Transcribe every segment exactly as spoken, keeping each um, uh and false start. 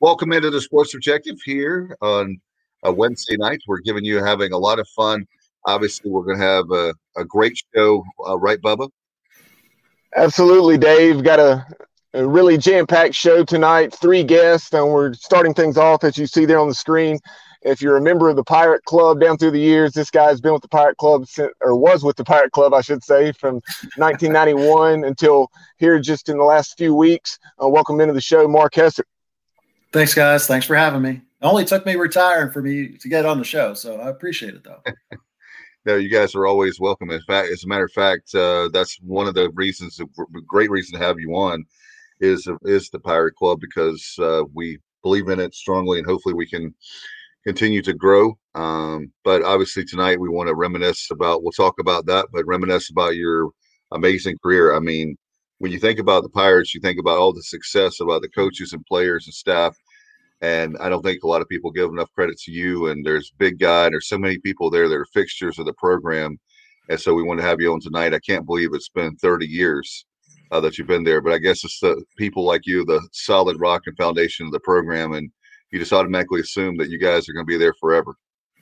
Welcome into the Sports Objective here on a Wednesday night. We're giving you having a lot of fun. Obviously, we're going to have a, a great show, uh, right, Bubba? Absolutely, Dave. Got a, a really jam-packed show tonight. Three guests, and we're starting things off as you see there on the screen. If you're a member of the Pirate Club down through the years, this guy's been with the Pirate Club, since, or was with the Pirate Club, I should say, from nineteen ninety-one until here just in the last few weeks. Uh, welcome into the show, Mark Hester. Thanks, guys. Thanks for having me. It only took me retiring for me to get on the show, so I appreciate it, though. No, you guys are always welcome. In fact, as a matter of fact, uh, that's one of the reasons, a great reason to have you on, is is the Pirate Club, because uh, we believe in it strongly, and hopefully we can continue to grow. Um, but obviously tonight we want to reminisce about, we'll talk about that, but reminisce about your amazing career. I mean, when you think about the Pirates, you think about all the success, about the coaches and players and staff. And I don't think a lot of people give enough credit to you. And there's Big Guy, and there's so many people there that are fixtures of the program. And so we want to have you on tonight. I can't believe it's been thirty years uh, that you've been there, but I guess it's the people like you, the solid rock and foundation of the program. And you just automatically assume that you guys are going to be there forever.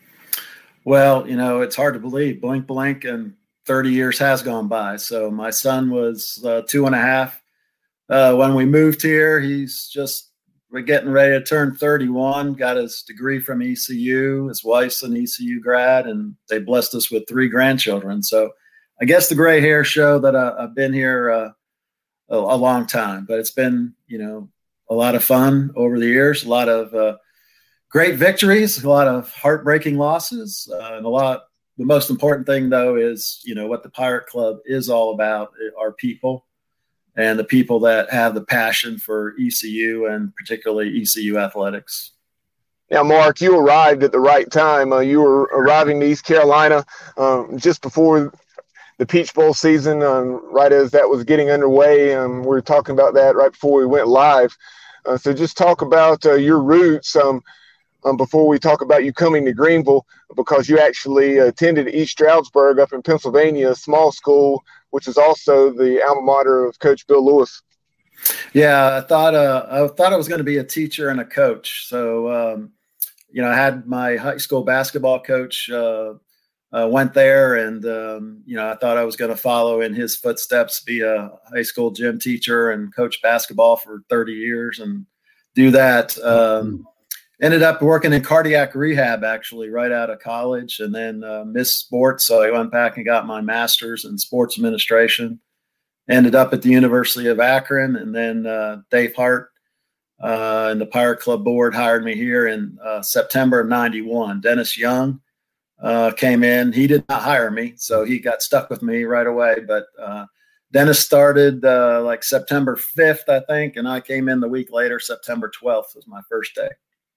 Well, you know, it's hard to believe. Blink, blink, and thirty years has gone by. So my son was uh, two and a half uh, when we moved here. He's just we're getting ready to turn thirty-one, got his degree from E C U. His wife's an E C U grad, and they blessed us with three grandchildren. So I guess the gray hair show that I, I've been here uh, a, a long time, but it's been, you know, a lot of fun over the years, a lot of uh, great victories, a lot of heartbreaking losses, uh, and a lot. The most important thing, though, is, you know, what the Pirate Club is all about are people. And the people that have the passion for E C U and particularly E C U athletics. Now, Mark, you arrived at the right time. Uh, you were arriving to East Carolina um, just before the Peach Bowl season, um, right as that was getting underway. Um, we were talking about that right before we went live. Uh, so just talk about uh, your roots um, um, before we talk about you coming to Greenville, because you actually attended East Stroudsburg up in Pennsylvania, a small school, which is also the alma mater of Coach Bill Lewis. Yeah, I thought uh, I thought I was going to be a teacher and a coach. So, um, you know, I had my high school basketball coach uh, uh, went there, and um, you know, I thought I was going to follow in his footsteps, be a high school gym teacher and coach basketball for thirty years, and do that. Um, ended up working in cardiac rehab actually right out of college, and then uh, missed sports. So I went back and got my master's in sports administration, ended up at the University of Akron. And then uh, Dave Hart uh, and the Pirate Club board hired me here in uh, September of ninety-one. Dennis Young uh, came in. He did not hire me, so he got stuck with me right away. But uh, Dennis started uh, like September fifth, I think. And I came in the week later. September twelfth was my first day.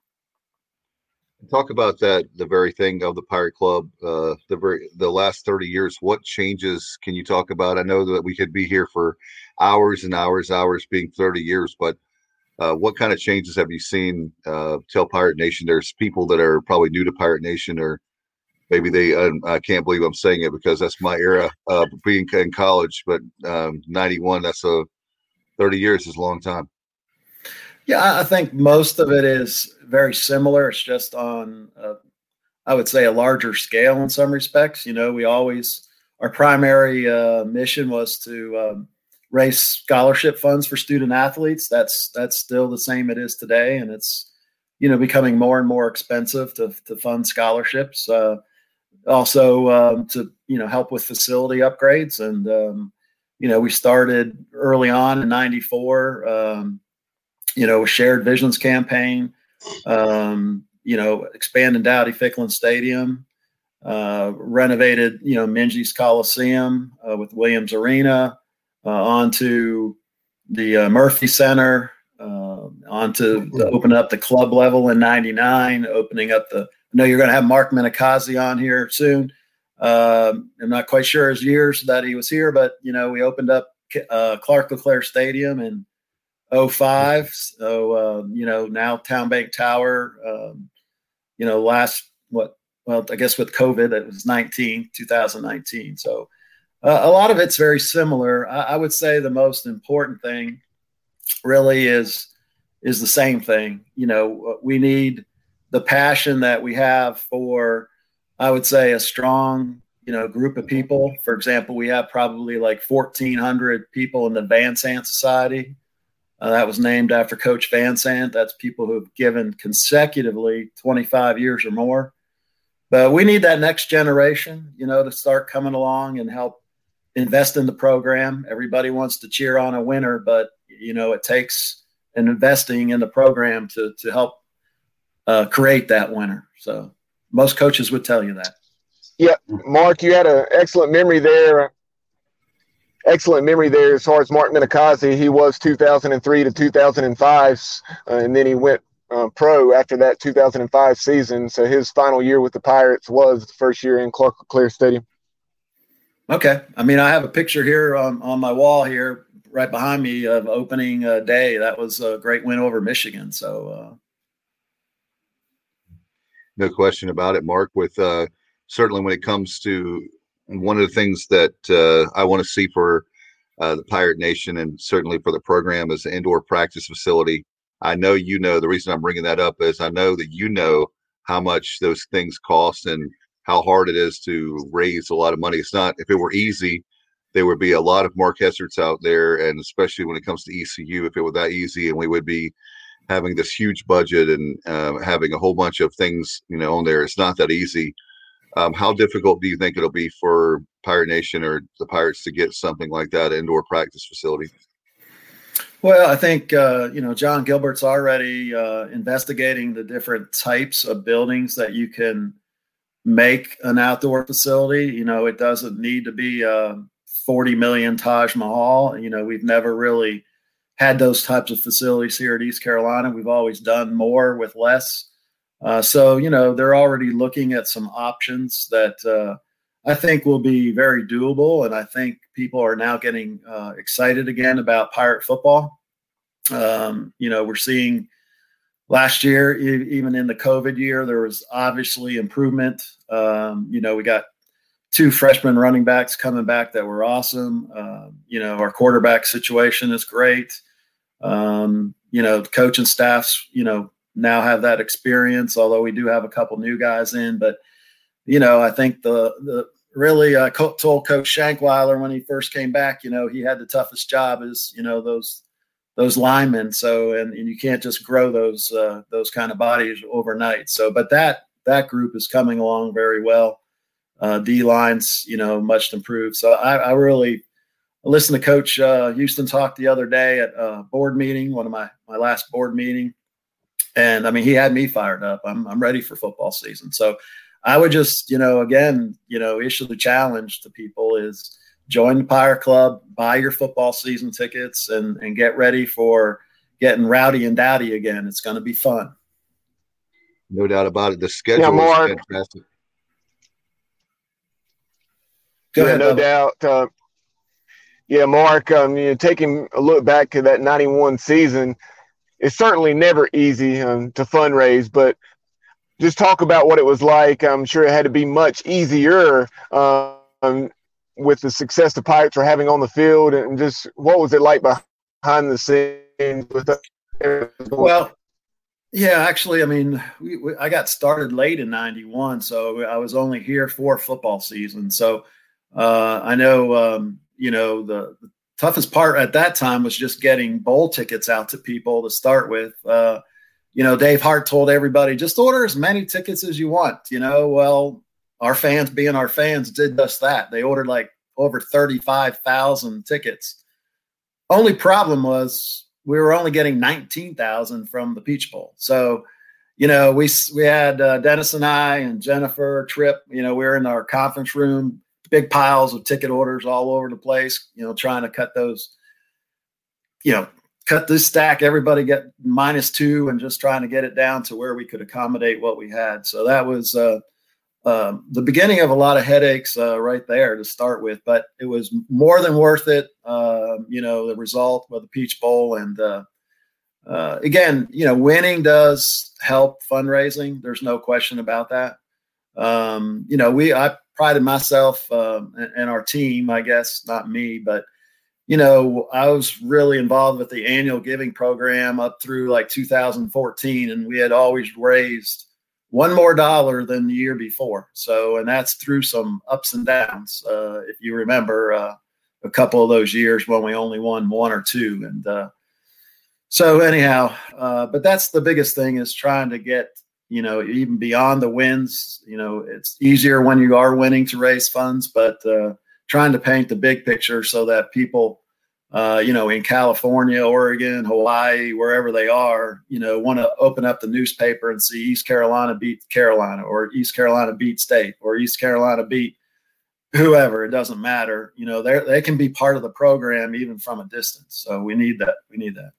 Talk about that, the very thing of the Pirate Club, uh, the very the last thirty years. What changes can you talk about? I know that we could be here for hours and hours, hours being thirty years, but uh, what kind of changes have you seen? Uh, tell Pirate Nation. There's people that are probably new to Pirate Nation, or maybe they, uh, I can't believe I'm saying it because that's my era uh, being in college, but um, ninety-one, that's a thirty years is a long time. Yeah, I think most of it is very similar. It's just on, uh, I would say, a larger scale in some respects. You know, we always, our primary uh, mission was to um, raise scholarship funds for student athletes. That's that's still the same it is today, and it's, you know, becoming more and more expensive to to fund scholarships. Uh, also, um, to you know, help with facility upgrades, and um, you know, we started early on in ninety-four. Um, you know, shared visions campaign, um, you know, expanded Dowdy Ficklin Stadium, uh, renovated, you know, Minges Coliseum uh, with Williams Arena, uh, onto the uh, Murphy Center, uh, onto the, opening up the club level in ninety-nine, opening up the, I know you're going to have Mark Minikazi on here soon. Uh, I'm not quite sure his years that he was here, but, you know, we opened up uh, Clark LeClaire Stadium in oh five. So, uh, you know, now Town Bank Tower, um, you know, last, what, well, I guess with COVID, it was nineteen, two thousand nineteen. So uh, a lot of it's very similar. I, I would say the most important thing really is, is the same thing. You know, we need the passion that we have for, I would say, a strong, you know, group of people. For example, we have probably like fourteen hundred people in the Van Sant Society. Uh, that was named after Coach Van Sant. That's people who have given consecutively twenty-five years or more. But we need that next generation, you know, to start coming along and help invest in the program. Everybody wants to cheer on a winner, but, you know, it takes an investing in the program to, to help uh, create that winner. So most coaches would tell you that. Yeah, Mark, you had an excellent memory there. Excellent memory there as far as Mark Minikazi. He was two thousand three to two thousand five, uh, and then he went uh, pro after that two thousand five season. So his final year with the Pirates was the first year in Clark LeClair Stadium. Okay. I mean, I have a picture here on, on my wall here right behind me of opening uh, day. That was a great win over Michigan. So, uh... no question about it, Mark. With uh, certainly when it comes to one of the things that uh, I want to see for uh, the Pirate Nation and certainly for the program is the indoor practice facility. I know you know the reason I'm bringing that up is I know that you know how much those things cost and how hard it is to raise a lot of money. It's not, if it were easy, there would be a lot of Mark Hesserts out there, and especially when it comes to E C U, if it were that easy and we would be having this huge budget and um, having a whole bunch of things, you know, on there. It's not that easy. Um, how difficult do you think it'll be for Pirate Nation or the Pirates to get something like that indoor practice facility? Well, I think, uh, you know, John Gilbert's already uh, investigating the different types of buildings that you can make an outdoor facility. You know, it doesn't need to be a forty million Taj Mahal. You know, we've never really had those types of facilities here at East Carolina. We've always done more with less. Uh, so, you know, they're already looking at some options that uh, I think will be very doable. And I think people are now getting uh, excited again about Pirate football. Um, you know, we're seeing last year, e- even in the COVID year, there was obviously improvement. Um, you know, we got two freshman running backs coming back that were awesome. Uh, you know, our quarterback situation is great. Um, you know, the coaching staffs, you know, now have that experience, although we do have a couple new guys in. But, you know, I think the the really uh, co- told Coach Shankweiler when he first came back, you know, he had the toughest job is, you know, those those linemen. So, and, and you can't just grow those uh, those kind of bodies overnight. So, but that that group is coming along very well. Uh, D lines, you know, much improved. So I, I really listened to Coach uh, Houston talk the other day at a board meeting, one of my my last board meeting. And I mean, he had me fired up. I'm I'm ready for football season. So I would just, you know, again, you know, issue the challenge to people is join the Pirate Club, buy your football season tickets, and and get ready for getting rowdy and dowdy again. It's going to be fun. No doubt about it. The schedule yeah, Mark, is fantastic. Go yeah, ahead, no Bubba. doubt. Uh, yeah, Mark, um, you know, taking a look back to that ninety-one season, it's certainly never easy um, to fundraise, but just talk about what it was like. I'm sure it had to be much easier um, with the success the Pirates were having on the field, and just what was it like behind the scenes with the- Well, yeah, actually, I mean, we, we, I got started late in ninety-one, so I was only here for football season. So uh, I know, um, you know, the, the toughest part at that time was just getting bowl tickets out to people to start with. Uh, you know, Dave Hart told everybody, just order as many tickets as you want. You know, well, our fans being our fans did just that. They ordered like over thirty-five thousand tickets. Only problem was we were only getting nineteen thousand from the Peach Bowl. So, you know, we, we had uh, Dennis and I and Jennifer Tripp, you know, we were in our conference room, big piles of ticket orders all over the place, you know, trying to cut those, you know, cut this stack, everybody get minus two and just trying to get it down to where we could accommodate what we had. So that was uh, uh, the beginning of a lot of headaches uh, right there to start with, but it was more than worth it. Uh, you know, the result of the Peach Bowl. And uh, uh, again, you know, winning does help fundraising. There's no question about that. Um, you know, we, I prided myself um, and, and our team, I guess, not me, but you know, I was really involved with the annual giving program up through like two thousand fourteen, and we had always raised one more dollar than the year before. So, and that's through some ups and downs. Uh, if you remember uh, a couple of those years when we only won one or two. And uh, so anyhow, uh, but that's the biggest thing, is trying to get, you know, even beyond the wins. You know, it's easier when you are winning to raise funds, but uh, trying to paint the big picture so that people, Uh, you know, in California, Oregon, Hawaii, wherever they are, you know, want to open up the newspaper and see East Carolina beat Carolina, or East Carolina beat State, or East Carolina beat whoever. It doesn't matter. You know, they they can be part of the program even from a distance. So we need that. We need that.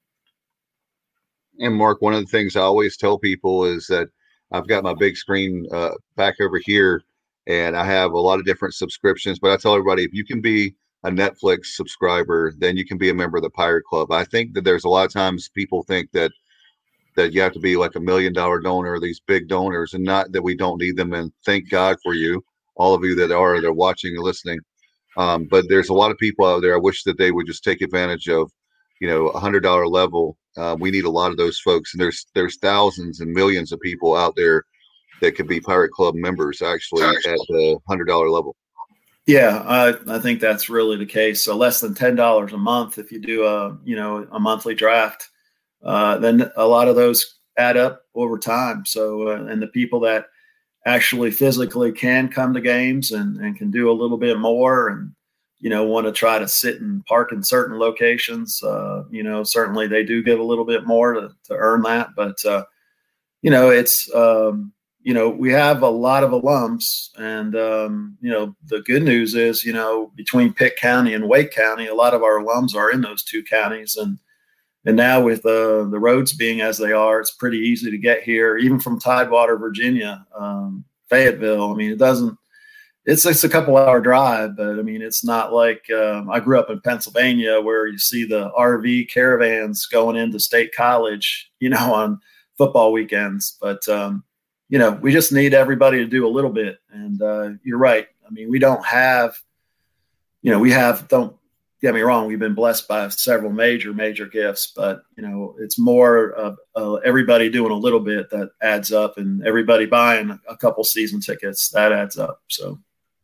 And Mark, one of the things I always tell people is that I've got my big screen uh, back over here, and I have a lot of different subscriptions. But I tell everybody, if you can be a Netflix subscriber, then you can be a member of the Pirate Club. I think that there's a lot of times people think that that you have to be like a million dollar donor, these big donors, and not that we don't need them. And thank God for you, all of you that are, that are watching and listening. Um, but there's a lot of people out there. I wish that they would just take advantage of, you know, a hundred dollar level. Uh, we need a lot of those folks, and there's there's thousands and millions of people out there that could be Pirate Club members actually at the hundred dollar level. Yeah, I, I think that's really the case. So less than ten dollars a month, if you do a, you know, a monthly draft, uh, then a lot of those add up over time. So, uh, and the people that actually physically can come to games and, and can do a little bit more, and, you know, want to try to sit and park in certain locations, uh, you know, certainly they do give a little bit more to, to earn that. But, uh, you know, it's, um, you know, we have a lot of alums, and, um, you know, the good news is, you know, between Pitt County and Wake County, a lot of our alums are in those two counties. And, and now with uh, the roads being as they are, it's pretty easy to get here, even from Tidewater, Virginia, um, Fayetteville. I mean, it doesn't, it's, it's a couple hour drive, but I mean, it's not like, um, I grew up in Pennsylvania where you see the R V caravans going into State College, you know, on football weekends. But, um, you know, we just need everybody to do a little bit. And uh, you're right. I mean, we don't have, you know, we have, don't get me wrong, we've been blessed by several major, major gifts, but, you know, it's more of uh, everybody doing a little bit that adds up, and everybody buying a couple season tickets, that adds up. So.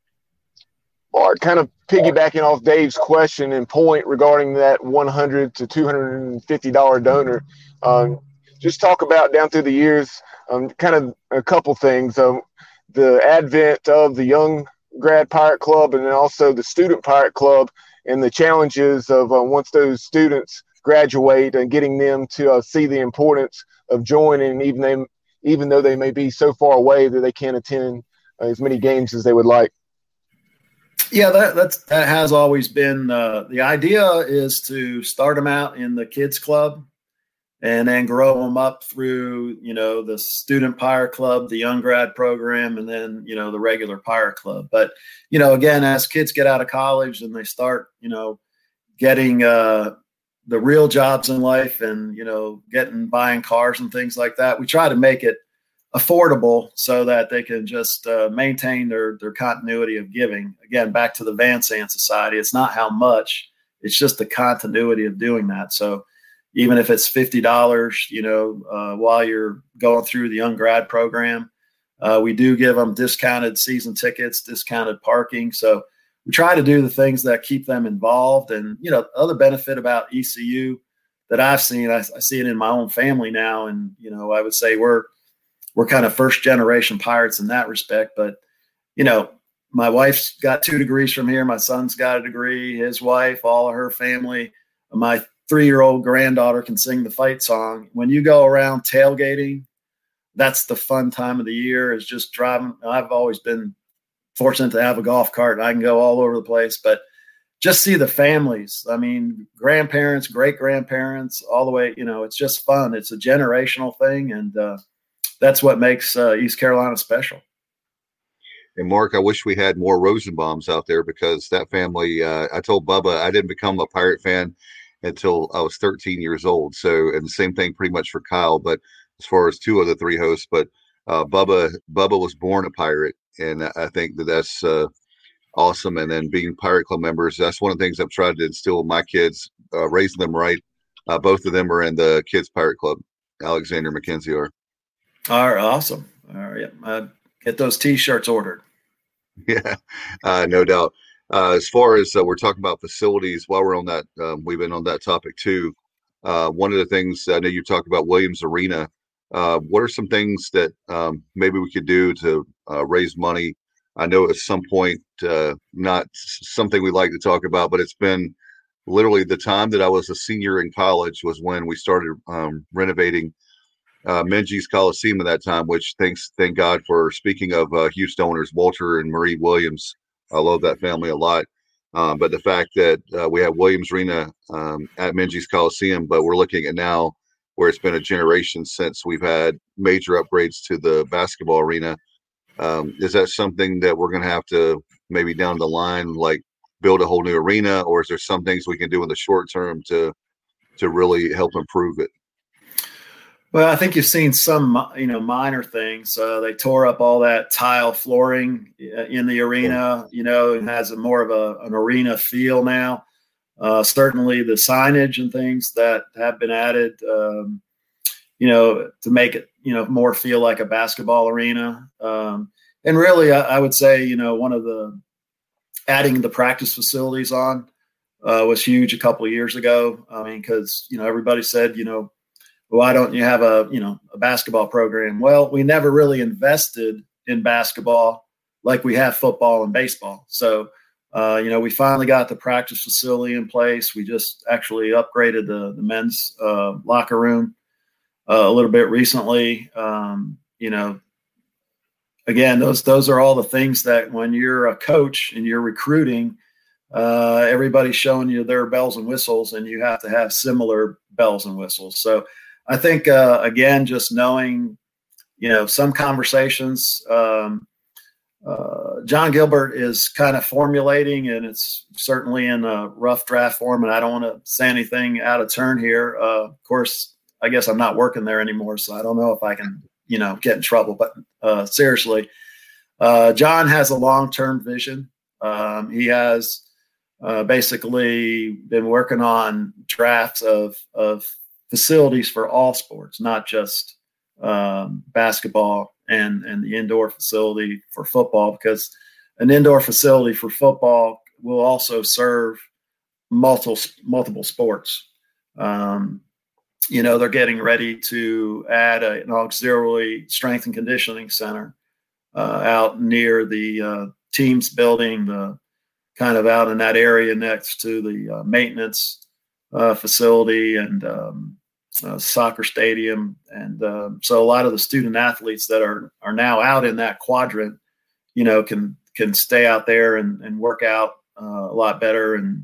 Mark, kind of piggybacking off Dave's question and point regarding that one hundred to two hundred fifty dollars donor, um, just talk about down through the years, um, kind of a couple things. Um, the advent of the Young Grad Pirate Club, and then also the Student Pirate Club, and the challenges of uh, once those students graduate and getting them to uh, see the importance of joining, even they, even though they may be so far away that they can't attend uh, as many games as they would like. Yeah, that that's that has always been uh, the idea, is to start them out in the kids club and then grow them up through, you know, the Student Pirate Club, the Young Grad program, and then, you know, the regular Pirate Club. But, you know, again, as kids get out of college and they start, you know, getting uh, the real jobs in life, and, you know, getting buying cars and things like that, we try to make it affordable so that they can just uh, maintain their their continuity of giving. Again, back to the Van Sant Society, it's not how much, it's just the continuity of doing that. So even if it's fifty dollars, you know, uh, while you're going through the Young Grad program, uh, we do give them discounted season tickets, discounted parking. So we try to do the things that keep them involved. And, you know, other benefit about E C U that I've seen, I, I see it in my own family now. And, you know, I would say we're, we're kind of first generation Pirates in that respect. But, you know, my wife's got two degrees from here. My son's got a degree, his wife, all of her family. My three-year-old granddaughter can sing the fight song. When you go around tailgating, that's the fun time of the year, is just driving. I've always been fortunate to have a golf cart, and I can go all over the place, but just see the families. I mean, grandparents, great-grandparents, all the way, you know, it's just fun. It's a generational thing, and uh, that's what makes uh, East Carolina special. And Mark, I wish we had more Rosenbaums out there, because that family, uh, I told Bubba I didn't become a Pirate fan until I was thirteen years old. So, and the same thing pretty much for Kyle, but as far as two of the three hosts, but uh, Bubba, Bubba was born a Pirate. And I think that that's, uh, awesome. And then being Pirate Club members, that's one of the things I've tried to instill with my kids, uh, raising them right. Uh, both of them are in the Kids Pirate Club. Alexander McKenzie are. All right, awesome. All right, uh, get those T-shirts ordered. Yeah, uh, no doubt. Uh, as far as uh, we're talking about facilities, while we're on that, um, we've been on that topic too. Uh, one of the things I know you talked about Williams Arena. Uh, what are some things that um, maybe we could do to uh, raise money? I know at some point, uh, not something we like to talk about, but it's been literally the time that I was a senior in college was when we started um, renovating uh, Menges Coliseum at that time, which thanks, thank God for, speaking of uh, huge donors, Walter and Marie Williams. I love that family a lot. Um, but the fact that uh, we have Williams Arena um, at Menges Coliseum, but we're looking at now where it's been a generation since we've had major upgrades to the basketball arena. Um, is that something that we're going to have to maybe down the line, like build a whole new arena, or is there some things we can do in the short term to to really help improve it? Well, I think you've seen some, you know, minor things. Uh, they tore up all that tile flooring in the arena. You know, it has a more of a, an arena feel now. Uh, certainly, the signage and things that have been added, um, you know, to make it, you know, more feel like a basketball arena. Um, and really, I, I would say, you know, one of the adding the practice facilities on uh, was huge a couple of years ago. I mean, because you know, everybody said, you know, why don't you have a, you know, a basketball program? Well, we never really invested in basketball like we have football and baseball. So, uh, you know, we finally got the practice facility in place. We just actually upgraded the, the men's uh, locker room uh, a little bit recently. Um, you know, again, those, those are all the things that when you're a coach and you're recruiting, uh, everybody's showing you their bells and whistles, and you have to have similar bells and whistles. So, I think, uh, again, just knowing, you know, some conversations, um, uh, John Gilbert is kind of formulating, and it's certainly in a rough draft form, and I don't want to say anything out of turn here. Uh, of course, I guess I'm not working there anymore, so I don't know if I can, you know, get in trouble. But uh, seriously, uh, John has a long-term vision. Um, he has uh, basically been working on drafts of of facilities for all sports, not just um, basketball and, and the indoor facility for football, because an indoor facility for football will also serve multiple, multiple sports. Um, you know, they're getting ready to add a, an auxiliary strength and conditioning center uh, out near the uh, teams building, the kind of out in that area next to the uh, maintenance uh, facility and um, Uh, soccer stadium. And um, so a lot of the student athletes that are are now out in that quadrant, you know, can can stay out there and, and work out uh, a lot better, and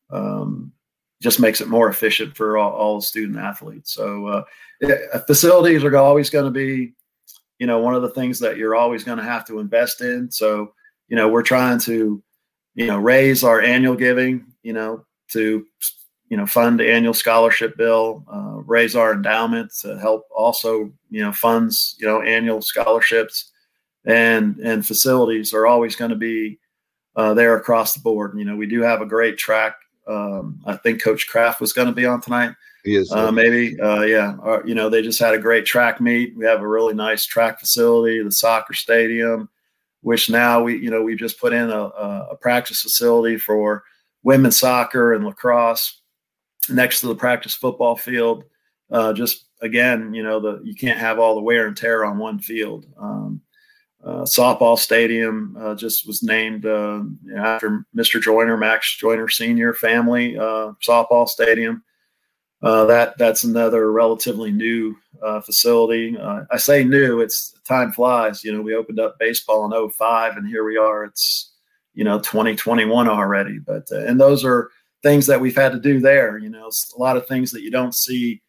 um, just makes it more efficient for all, all the student athletes. So uh, facilities are always going to be, you know, one of the things that you're always going to have to invest in. So, you know, we're trying to, you know, raise our annual giving, you know, to you know, fund the annual scholarship bill, uh, raise our endowment to help also, you know, funds, you know, annual scholarships, and, and facilities are always going to be uh, there across the board. You know, we do have a great track. Um, I think Coach Kraft was going to be on tonight. He is. Uh, maybe. Uh, yeah. Or, you know, they just had a great track meet. We have a really nice track facility, the soccer stadium, which now we, you know, we just put in a, a practice facility for women's soccer and lacrosse next to the practice football field. Uh, just again, you know, the you can't have all the wear and tear on one field. Um, uh, softball stadium uh, just was named uh, after Mister Joyner, Max Joyner Senior family uh, softball stadium. Uh, that that's another relatively new uh, facility. Uh, I say new; it's time flies. You know, we opened up baseball in oh five, and here we are. It's you know twenty twenty-one already. But uh, and those are things that we've had to do there. You know, a lot of things that you don't see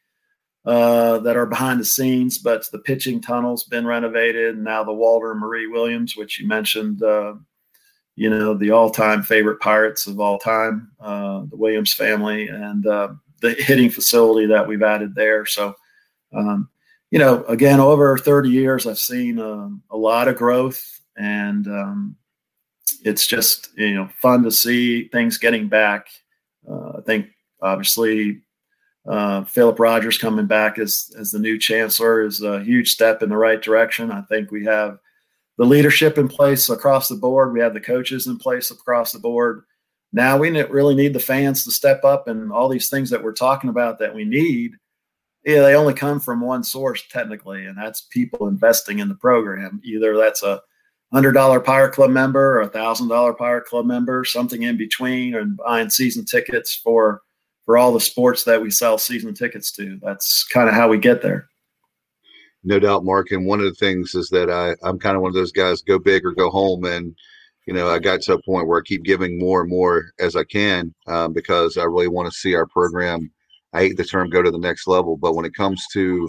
uh, that are behind the scenes, but the pitching tunnel's been renovated. And now the Walter and Marie Williams, which you mentioned, uh, you know, the all-time favorite Pirates of all time, uh, the Williams family, and uh, the hitting facility that we've added there. So, um, you know, again, over thirty years, I've seen um, a lot of growth, and um, it's just, you know, fun to see things getting back. Uh, I think obviously uh, Philip Rogers coming back as, as the new chancellor is a huge step in the right direction. I think we have the leadership in place across the board. We have the coaches in place across the board. Now we really need the fans to step up, and all these things that we're talking about that we need, yeah, they only come from one source technically, and that's people investing in the program. Either that's a one hundred dollar Pirate Club member or a one thousand dollar Pirate Club member, something in between, and buying season tickets for for all the sports that we sell season tickets to. That's kind of how we get there. No doubt, Mark. And one of the things is that I, I'm kind of one of those guys, go big or go home. And, you know, I got to a point where I keep giving more and more as I can um, because I really want to see our program, I hate the term, go to the next level. But when it comes to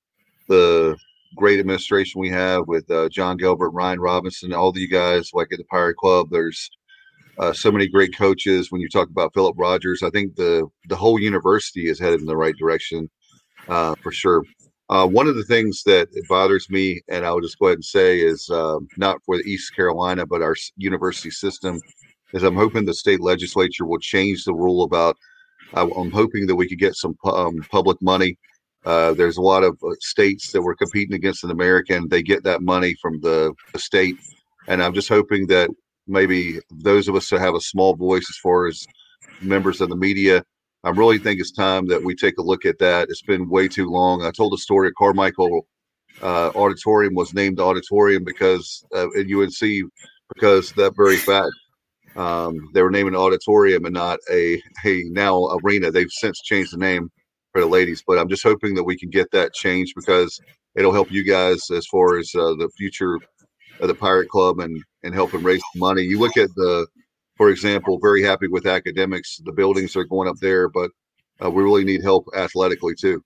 the great administration we have with uh, John Gilbert, Ryan Robinson, all of you guys like at the Pirate Club, there's uh, so many great coaches. When you talk about Philip Rogers, I think the, the whole university is headed in the right direction uh, for sure. Uh, one of the things that bothers me, and I'll just go ahead and say, is uh, not for East Carolina, but our university system, is I'm hoping the state legislature will change the rule about, uh, I'm hoping that we could get some um, public money. Uh, there's a lot of states that we're competing against in America, and they get that money from the, the state. And I'm just hoping that maybe those of us that have a small voice as far as members of the media, I really think it's time that we take a look at that. It's been way too long. I told a story at Carmichael uh, Auditorium was named Auditorium because uh, at U N C, because that very fact. Um, they were naming an auditorium and not a, a now arena. They've since changed the name for the ladies, but I'm just hoping that we can get that changed because it'll help you guys as far as uh, the future of the Pirate Club and, and helping raise money. You look at the, for example, very happy with academics. The buildings are going up there, but uh, we really need help athletically too.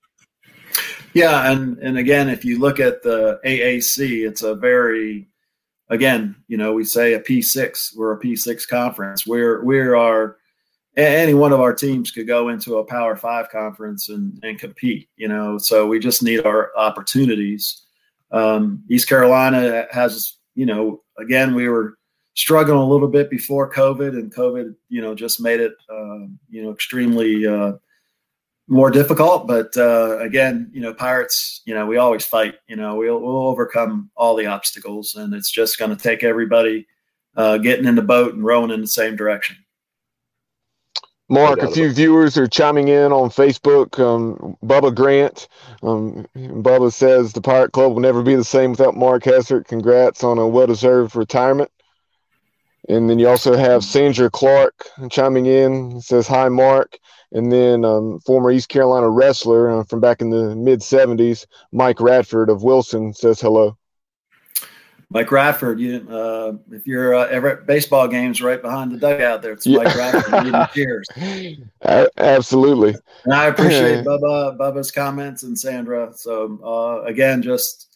Yeah, and and again, if you look at the A A C, it's a very, again, you know, we say a P six. We're a P six conference. We're we are any one of our teams could go into a Power Five conference and and compete. You know, so we just need our opportunities. Um, East Carolina has, you know, again, we were struggling a little bit before COVID, and COVID, you know, just made it, uh, you know, extremely uh, more difficult. But uh, again, you know, Pirates, you know, we always fight. You know, we'll we'll overcome all the obstacles, and it's just going to take everybody uh, getting in the boat and rowing in the same direction. Mark, a few viewers are chiming in on Facebook. Um, Bubba Grant, um, Bubba says the Pirate Club will never be the same without Mark Hessert. Congrats on a well-deserved retirement. And then you also have Sandra Clark chiming in. It says, hi, Mark. And then um, former East Carolina wrestler uh, from back in the mid seventies, Mike Radford of Wilson, says hello. Mike Radford, you, uh, if you're uh, ever at baseball games right behind the dugout there, it's Mike yeah. Radford leading cheers. Absolutely. And I appreciate Bubba, Bubba's comments and Sandra. So, uh, again, just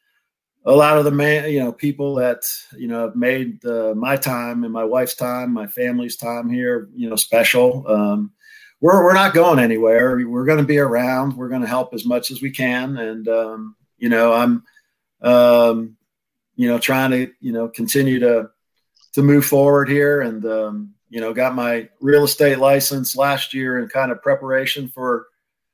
a lot of the man, you know, people that, you know, have made uh, my time and my wife's time, my family's time here, you know, special. Um, we're, we're not going anywhere. We're going to be around. We're going to help as much as we can. And, um, you know, I'm, um, you know, trying to, you know, continue to, to move forward here. And, um, you know, got my real estate license last year in kind of preparation for,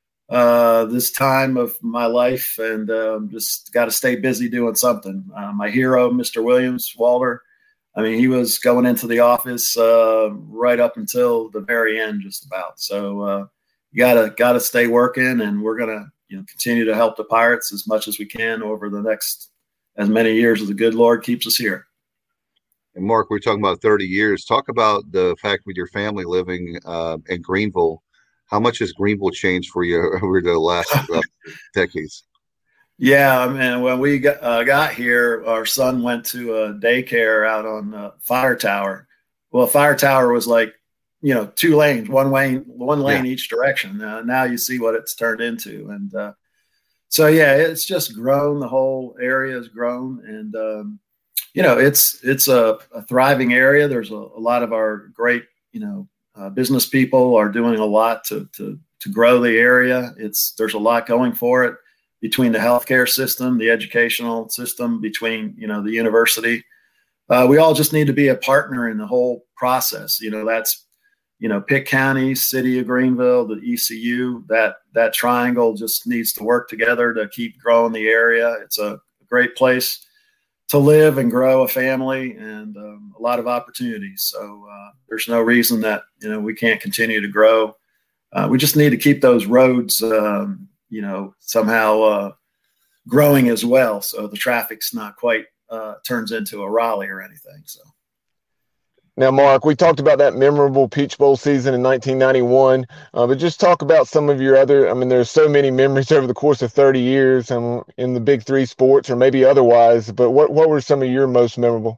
Uh, this time of my life, and um, just got to stay busy doing something. Uh, my hero, Mister Williams, Walter, I mean, he was going into the office uh, right up until the very end, just about. So uh, you gotta gotta stay working, and we're gonna you know continue to help the Pirates as much as we can over the next as many years as the good Lord keeps us here. And Mark, we're talking about thirty years. Talk about the fact with your family living uh, in Greenville. How much has Greenville changed for you over the last uh, decades? Yeah, I mean, when we got, uh, got here, our son went to a daycare out on uh, Fire Tower. Well, Fire Tower was like, you know, two lanes, one lane, one lane yeah. each direction. Uh, now you see what it's turned into. And uh, so, yeah, it's just grown. The whole area has grown. And, um, you know, it's it's a, a thriving area. There's a, a lot of our great, you know, Uh, business people are doing a lot to, to, to grow the area. It's, there's a lot going for it between the healthcare system, the educational system, between, you know, the university. uh, we all just need to be a partner in the whole process. You know, that's, you know, Pitt County, City of Greenville, the E C U, that, that triangle just needs to work together to keep growing the area. It's a great place to live and grow a family, and um, a lot of opportunities. So uh, there's no reason that, you know, we can't continue to grow. Uh, we just need to keep those roads, um, you know, somehow uh, growing as well. So the traffic's not quite uh, turns into a Raleigh or anything. So. Now, Mark, we talked about that memorable Peach Bowl season in nineteen ninety-one, uh, but just talk about some of your other, I mean, there's so many memories over the course of thirty years um, in the big three sports or maybe otherwise, but what, what were some of your most memorable?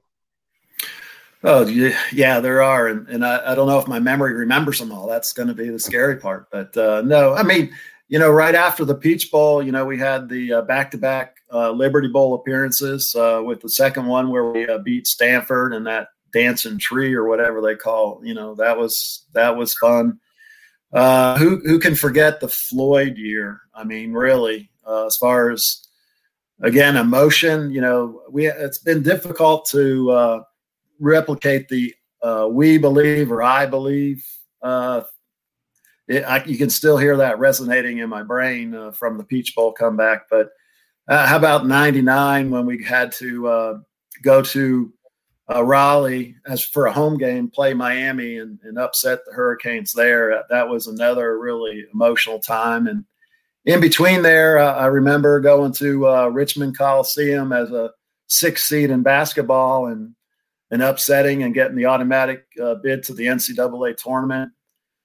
Oh, yeah, there are. And, and I, I don't know if my memory remembers them all. That's going to be the scary part. But uh, no, I mean, you know, right after the Peach Bowl, you know, we had the uh, back-to-back uh, Liberty Bowl appearances uh, with the second one where we uh, beat Stanford and that dancing tree or whatever they call, you know, that was, that was fun. Uh, who, who can forget the Floyd year? I mean, really, uh, as far as, again, emotion, you know, we, it's been difficult to uh, replicate the uh, we believe or I believe. Uh, it, I, you can still hear that resonating in my brain uh, from the Peach Bowl comeback. But uh, how about ninety-nine when we had to uh, go to Uh, Raleigh as for a home game, play Miami and, and upset the Hurricanes there. That was another really emotional time. And in between there, uh, I remember going to uh, Richmond Coliseum as a sixth seed in basketball and and upsetting and getting the automatic uh, bid to the N C double A tournament.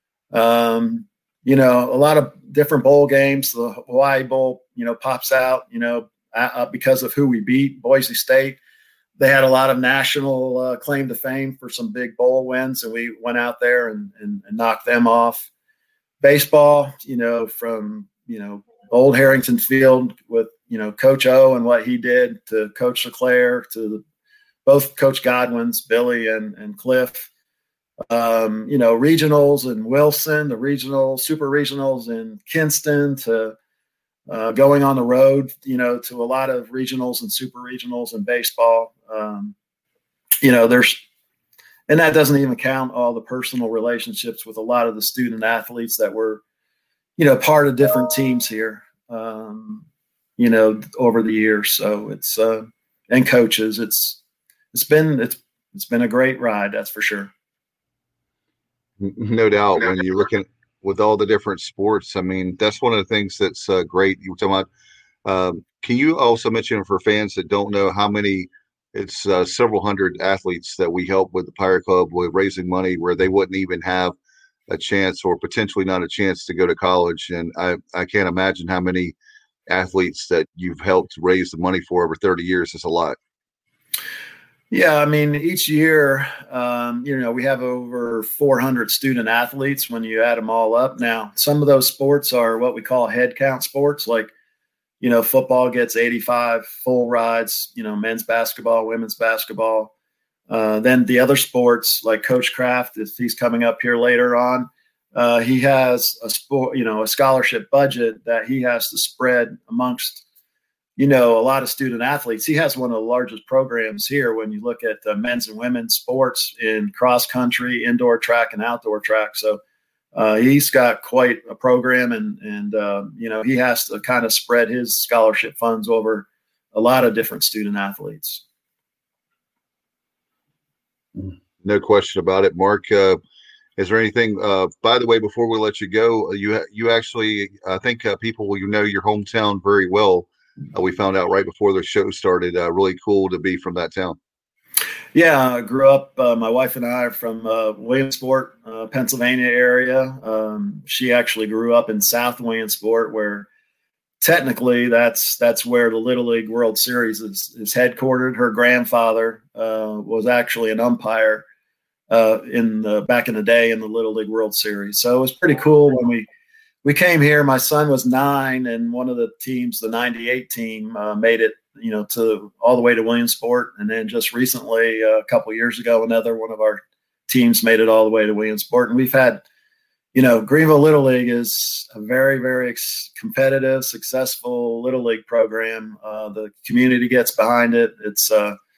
Um, you know, a lot of different bowl games. The Hawaii Bowl, you know, pops out, you know, uh, because of who we beat, Boise State. They had a lot of national uh, claim to fame for some big bowl wins, and we went out there and, and, and knocked them off. Baseball, you know, from, you know, old Harrington Field with, you know, Coach O and what he did to Coach LeClaire to the, both Coach Godwin's, Billy and, and Cliff. Um, you know, regionals in Wilson, the regional, super regionals in Kinston to Uh, going on the road, you know, to a lot of regionals and super regionals in baseball. Um, you know, there's, and that doesn't even count all the personal relationships with a lot of the student athletes that were, you know, part of different teams here, um, you know, over the years. So it's, uh, and coaches, it's, it's been, it's, it's been a great ride. That's for sure. No doubt. When you're looking with all the different sports, I mean, that's one of the things that's uh, great. You were talking about, um, can you also mention for fans that don't know how many, it's uh, several hundred athletes that we help with the Pirate Club with raising money where they wouldn't even have a chance or potentially not a chance to go to college. And I, I can't imagine how many athletes that you've helped raise the money for over thirty years is a lot. Yeah, I mean, each year, um, you know, we have over four hundred student athletes when you add them all up. Now, some of those sports are what we call head count sports, like, you know, football gets eighty-five full rides, you know, men's basketball, women's basketball. Uh, then the other sports like Coach Kraft, if he's coming up here later on, uh, he has a sport, you know, a scholarship budget that he has to spread amongst, you know, a lot of student athletes. He has one of the largest programs here when you look at uh, men's and women's sports in cross country, indoor track, and outdoor track. So uh, he's got quite a program, and and uh, you know, he has to kind of spread his scholarship funds over a lot of different student athletes. No question about it, Mark. Uh, is there anything? Uh, by the way, before we let you go, you you actually, I think uh, people will, you know, your hometown very well. Uh, we found out right before the show started. Uh, really cool to be from that town. Yeah, I grew up. Uh, my wife and I are from uh, Williamsport, uh, Pennsylvania area. Um, she actually grew up in South Williamsport, where technically that's that's where the Little League World Series is, is headquartered. Her grandfather uh, was actually an umpire uh, in the back in the day in the Little League World Series. So it was pretty cool when we. We came here, my son was nine, and one of the teams, the ninety-eight team, uh, made it, you know, to all the way to Williamsport. And then just recently, uh, a couple of years ago, another one of our teams made it all the way to Williamsport. And we've had, you know, Greenville Little League is a very, very ex- competitive, successful Little League program. Uh, the community gets behind it. It's uh,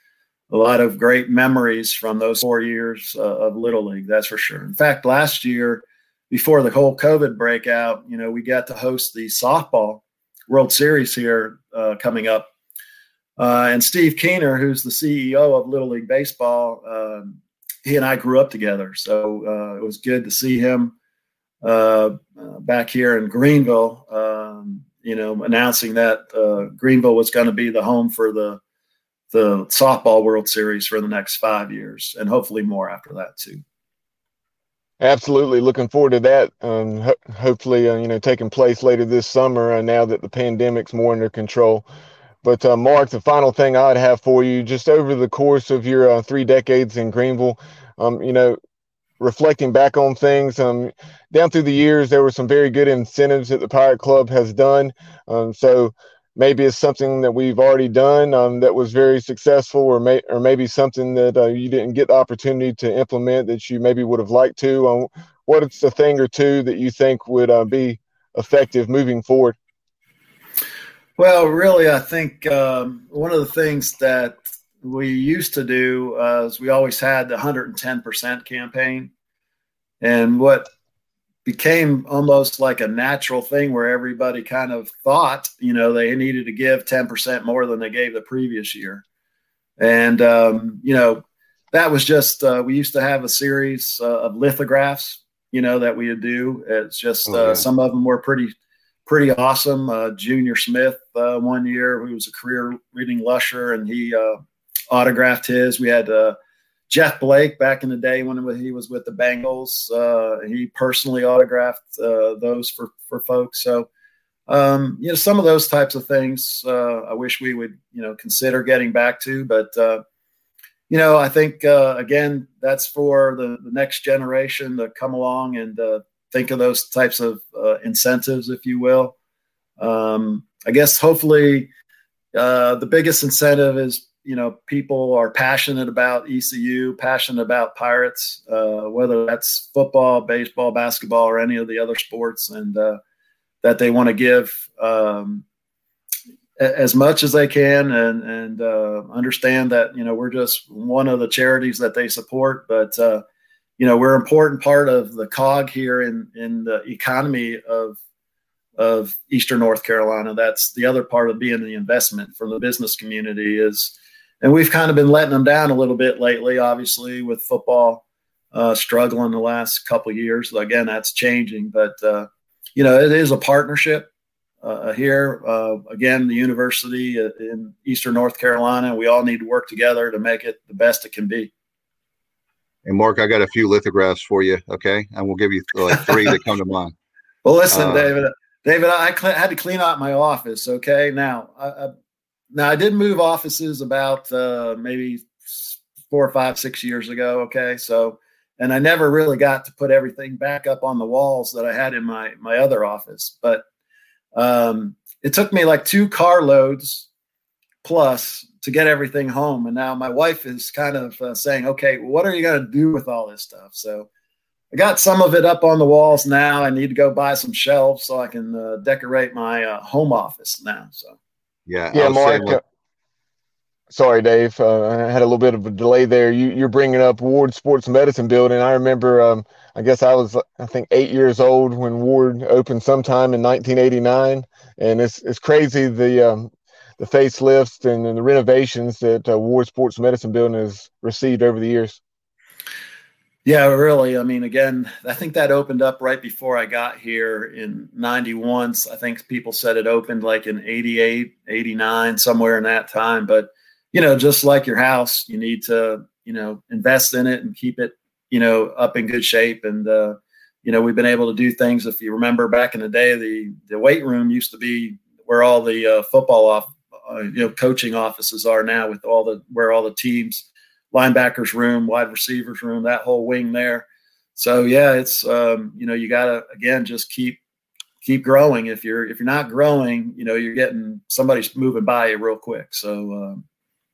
a lot of great memories from those four years uh, of Little League. That's for sure. In fact, last year, before the whole COVID breakout, you know, we got to host the softball World Series here uh, coming up. Uh, and Steve Keener, who's the C E O of Little League Baseball, um, he and I grew up together. So uh, it was good to see him uh, uh, back here in Greenville, um, you know, announcing that uh, Greenville was going to be the home for the the softball World Series for the next five years and hopefully more after that too. Absolutely. Looking forward to that. Um, ho- hopefully, uh, you know, taking place later this summer uh, now that the pandemic's more under control. But uh, Mark, the final thing I'd have for you, just over the course of your uh, three decades in Greenville, um, you know, reflecting back on things, um, down through the years, there were some very good incentives that the Pirate Club has done. Um, so maybe it's something that we've already done um, that was very successful, or may, or maybe something that uh, you didn't get the opportunity to implement that you maybe would have liked to. Um, what's the thing or two that you think would uh, be effective moving forward? Well, really, I think um, one of the things that we used to do uh, is we always had the one hundred ten percent campaign. And what became almost like a natural thing where everybody kind of thought, you know, they needed to give ten percent more than they gave the previous year. And, um, you know, that was just, uh, we used to have a series uh, of lithographs, you know, that we would do. It's just, oh, yeah. uh, some of them were pretty, pretty awesome. Uh, Junior Smith uh, one year, who was a career reading lusher, and he uh, autographed his. We had uh, Jeff Blake back in the day when he was with the Bengals. Uh, he personally autographed uh, those for, for folks. So, um, you know, some of those types of things uh, I wish we would, you know, consider getting back to. But, uh, you know, I think, uh, again, that's for the, the next generation to come along and uh, think of those types of uh, incentives, if you will. Um, I guess hopefully uh, the biggest incentive is, you know, people are passionate about E C U, passionate about Pirates, uh, whether that's football, baseball, basketball, or any of the other sports, and uh, that they want to give um, a- as much as they can, and, and uh, understand that, you know, we're just one of the charities that they support, but, uh, you know, we're an important part of the cog here in, in the economy of of Eastern North Carolina. That's the other part of being the investment from the business community is, and we've kind of been letting them down a little bit lately, obviously, with football uh, struggling the last couple of years. Again, that's changing, but, uh, you know, it is a partnership uh, here. Uh, again, the university in Eastern North Carolina, we all need to work together to make it the best it can be. And Mark, I got a few lithographs for you, okay? And we'll give you like three that come to mind. Well, listen, uh, David, David, I cl- had to clean out my office, okay? Now, I, I Now, I did move offices about uh, maybe four, five, six years ago. Okay. So, and I never really got to put everything back up on the walls that I had in my, my other office. But um, it took me like two car loads plus to get everything home. And now my wife is kind of uh, saying, okay, what are you going to do with all this stuff? So I got some of it up on the walls now. I need to go buy some shelves so I can uh, decorate my uh, home office now. So. Yeah, yeah, Mark. Like, uh, sorry, Dave. Uh, I had a little bit of a delay there. You, you're bringing up Ward Sports Medicine Building. I remember, um, I guess I was, I think, eight years old when Ward opened sometime in nineteen eighty-nine, and it's it's crazy the um, the facelifts and, and the renovations that uh, Ward Sports Medicine Building has received over the years. Yeah, really. I mean, again, I think that opened up right before I got here in ninety-one. I think people said it opened like in eighty-eight, eighty-nine, somewhere in that time. But, you know, just like your house, you need to, you know, invest in it and keep it, you know, up in good shape. And, uh, you know, we've been able to do things. If you remember back in the day, the, the weight room used to be where all the uh, football off, uh, you know, coaching offices are now, with all the, where all the teams, linebackers room, wide receivers room, that whole wing there. So yeah, it's, um, you know, you gotta, again, just keep, keep growing. If you're, if you're not growing, you know, you're getting, somebody's moving by you real quick. So, um,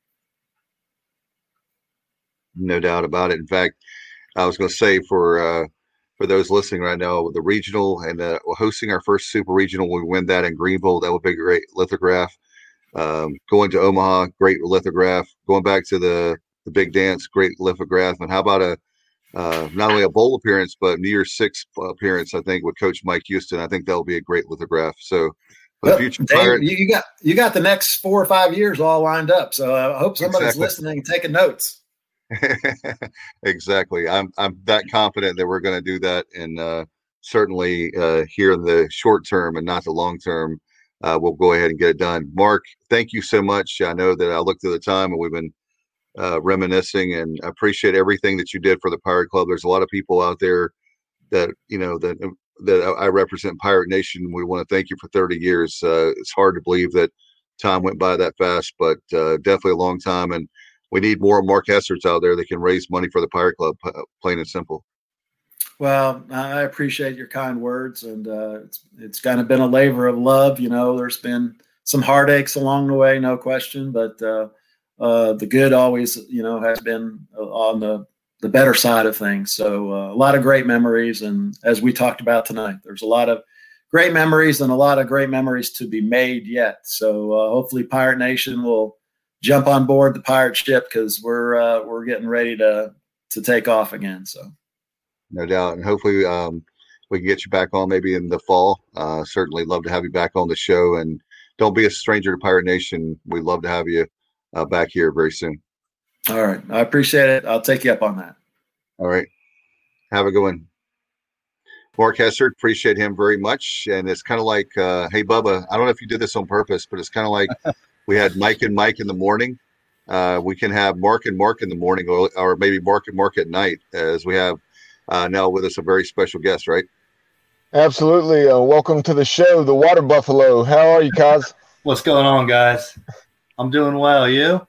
no doubt about it. In fact, I was going to say for, uh, for those listening right now, the regional and uh, we're hosting our first super regional. We win that in Greenville. That would be a great lithograph. Um, going to Omaha, great lithograph. Going back to the the big dance, great lithograph. And how about a uh, not only a bowl appearance, but New Year's Six appearance, I think, with Coach Mike Houston. I think that'll be a great lithograph. So for the future Dave, Pirate, you, you got you got the next four or five years all lined up. So I hope somebody's exactly. listening and taking notes. Exactly. I'm I'm that confident that we're going to do that, and uh, certainly uh, here in the short term and not the long term, uh, we'll go ahead and get it done. Mark, thank you so much. I know that I looked at the time and we've been uh, reminiscing, and I appreciate everything that you did for the Pirate Club. There's a lot of people out there that you know that that I represent Pirate Nation. We want to thank you for thirty years. Uh, it's hard to believe that time went by that fast, but uh, definitely a long time. And we need more Mark Esserts out there that can raise money for the Pirate Club, plain and simple. Well, I appreciate your kind words, and uh, it's it's kind of been a labor of love. You know, there's been some heartaches along the way, no question, but uh, uh, the good always, you know, has been on the the better side of things. So uh, a lot of great memories, and as we talked about tonight, there's a lot of great memories and a lot of great memories to be made yet. So uh, hopefully, Pirate Nation will jump on board the pirate ship, because we're uh, we're getting ready to to take off again. So, no doubt, and hopefully um, we can get you back on maybe in the fall. Uh, certainly, love to have you back on the show, and don't be a stranger to Pirate Nation. We'd love to have you uh, back here very soon. All right, I appreciate it. I'll take you up on that. All right, have a good one. Mark Hessert, appreciate him very much. And it's kind of like, uh, hey, Bubba, I don't know if you did this on purpose, but it's kind of like we had Mike and Mike in the morning. Uh, we can have Mark and Mark in the morning, or, or maybe Mark and Mark at night, as we have uh, now with us a very special guest, right? Absolutely. Uh, welcome to the show, the Water Buffalo. How are you, Kaz? What's going on, guys? I'm doing well. You?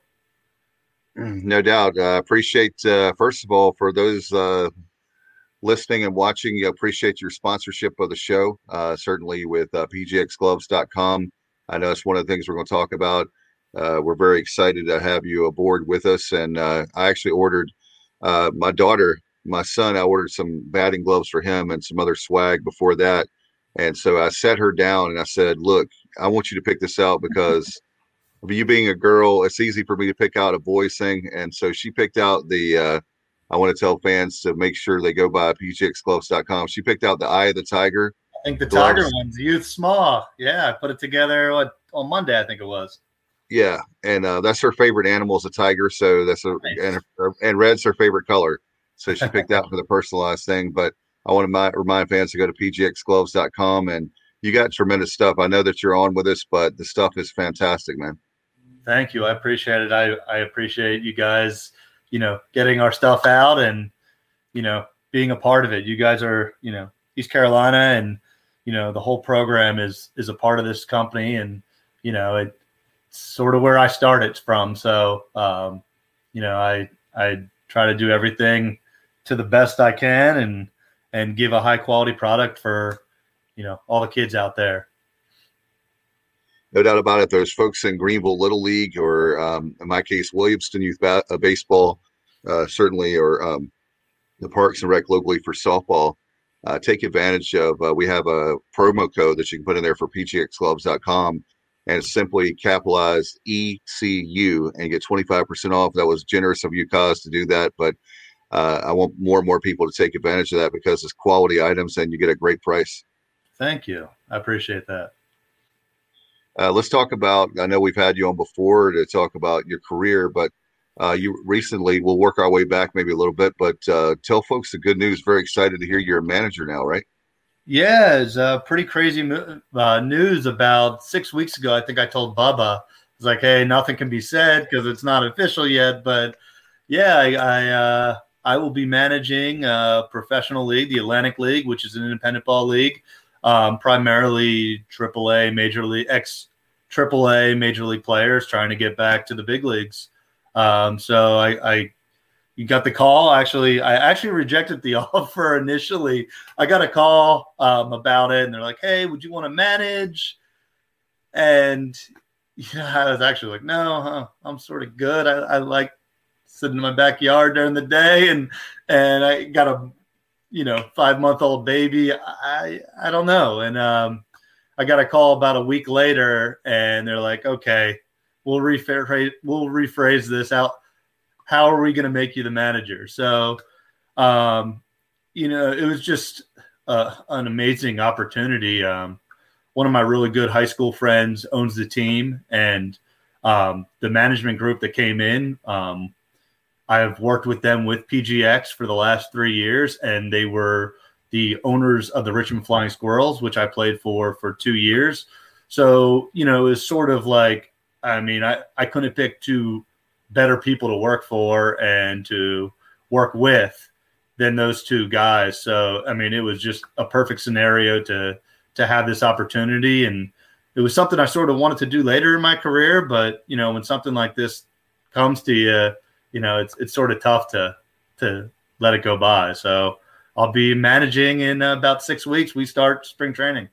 No doubt. I uh, appreciate, uh, first of all, for those uh, listening and watching, I appreciate your sponsorship of the show, uh, certainly with uh, P G X gloves dot com. I know it's one of the things we're going to talk about. Uh, we're very excited to have you aboard with us. And uh, I actually ordered uh, my daughter, my son, I ordered some batting gloves for him and some other swag before that. And so I sat her down and I said, look, I want you to pick this out, because of you being a girl, it's easy for me to pick out a boys thing. And so she picked out the, uh, I want to tell fans to make sure they go by P G X gloves dot com. She picked out the Eye of the Tiger. I think the gloves. Tiger one's Youth Small. Yeah, I put it together what, on Monday, I think it was. Yeah, and uh, that's her favorite animal is a tiger. So that's a Nice. and, her, and red's her favorite color. So she picked out for the personalized thing. But I want to mi- remind fans to go to P G X gloves dot com, and you got tremendous stuff. I know that you're on with us, but the stuff is fantastic, man. Thank you. I appreciate it. I, I appreciate you guys, you know, getting our stuff out and, you know, being a part of it. You guys are, you know, East Carolina, and, you know, the whole program is is a part of this company, and, you know, it, it's sort of where I started from. So, um, you know, I I try to do everything to the best I can, and and give a high quality product for, you know, all the kids out there. No doubt about it. There's folks in Greenville Little League, or um, in my case, Williamston Youth ba- uh, Baseball, uh, certainly, or um, the Parks and Rec locally for softball. Uh, take advantage of, uh, we have a promo code that you can put in there for P G X gloves dot com, and simply capitalize E C U and get twenty-five percent off. That was generous of you, Kaz, to do that. But uh, I want more and more people to take advantage of that, because it's quality items and you get a great price. Thank you. I appreciate that. Uh, let's talk about, I know we've had you on before to talk about your career, but uh, you recently, we'll work our way back maybe a little bit, but uh, tell folks the good news. Very excited to hear you're a manager now, right? Yeah, it's uh, pretty crazy uh, news. About six weeks ago, I think I told Bubba, I was like, hey, nothing can be said because it's not official yet. But yeah, I I, uh, I will be managing a professional league, the Atlantic League, which is an independent ball league, um, primarily triple A, Major League, ex-triple A Major League players trying to get back to the big leagues. Um, so I, I you got the call. Actually, I actually rejected the offer initially. I got a call um, about it, and they're like, hey, would you want to manage? And yeah, I was actually like, no, huh, I'm sort of good. I, I like sitting in my backyard during the day, and and I got a, you know, five-month-old baby. I I don't know. And um, I got a call about a week later, and they're like, okay, we'll rephrase we'll rephrase this out. how are we going to make you the manager? So, um, you know, it was just uh, an amazing opportunity. Um, one of my really good high school friends owns the team, and um, the management group that came in, um, I've worked with them with P G X for the last three years, and they were the owners of the Richmond Flying Squirrels, which I played for for two years. So, you know, it's sort of like, I mean, I, I couldn't pick two better people to work for and to work with than those two guys. So, I mean, it was just a perfect scenario to to have this opportunity. And it was something I sort of wanted to do later in my career. But, you know, when something like this comes to you, you know, it's it's sort of tough to to let it go by. So I'll be managing in uh, about six weeks. We start spring training.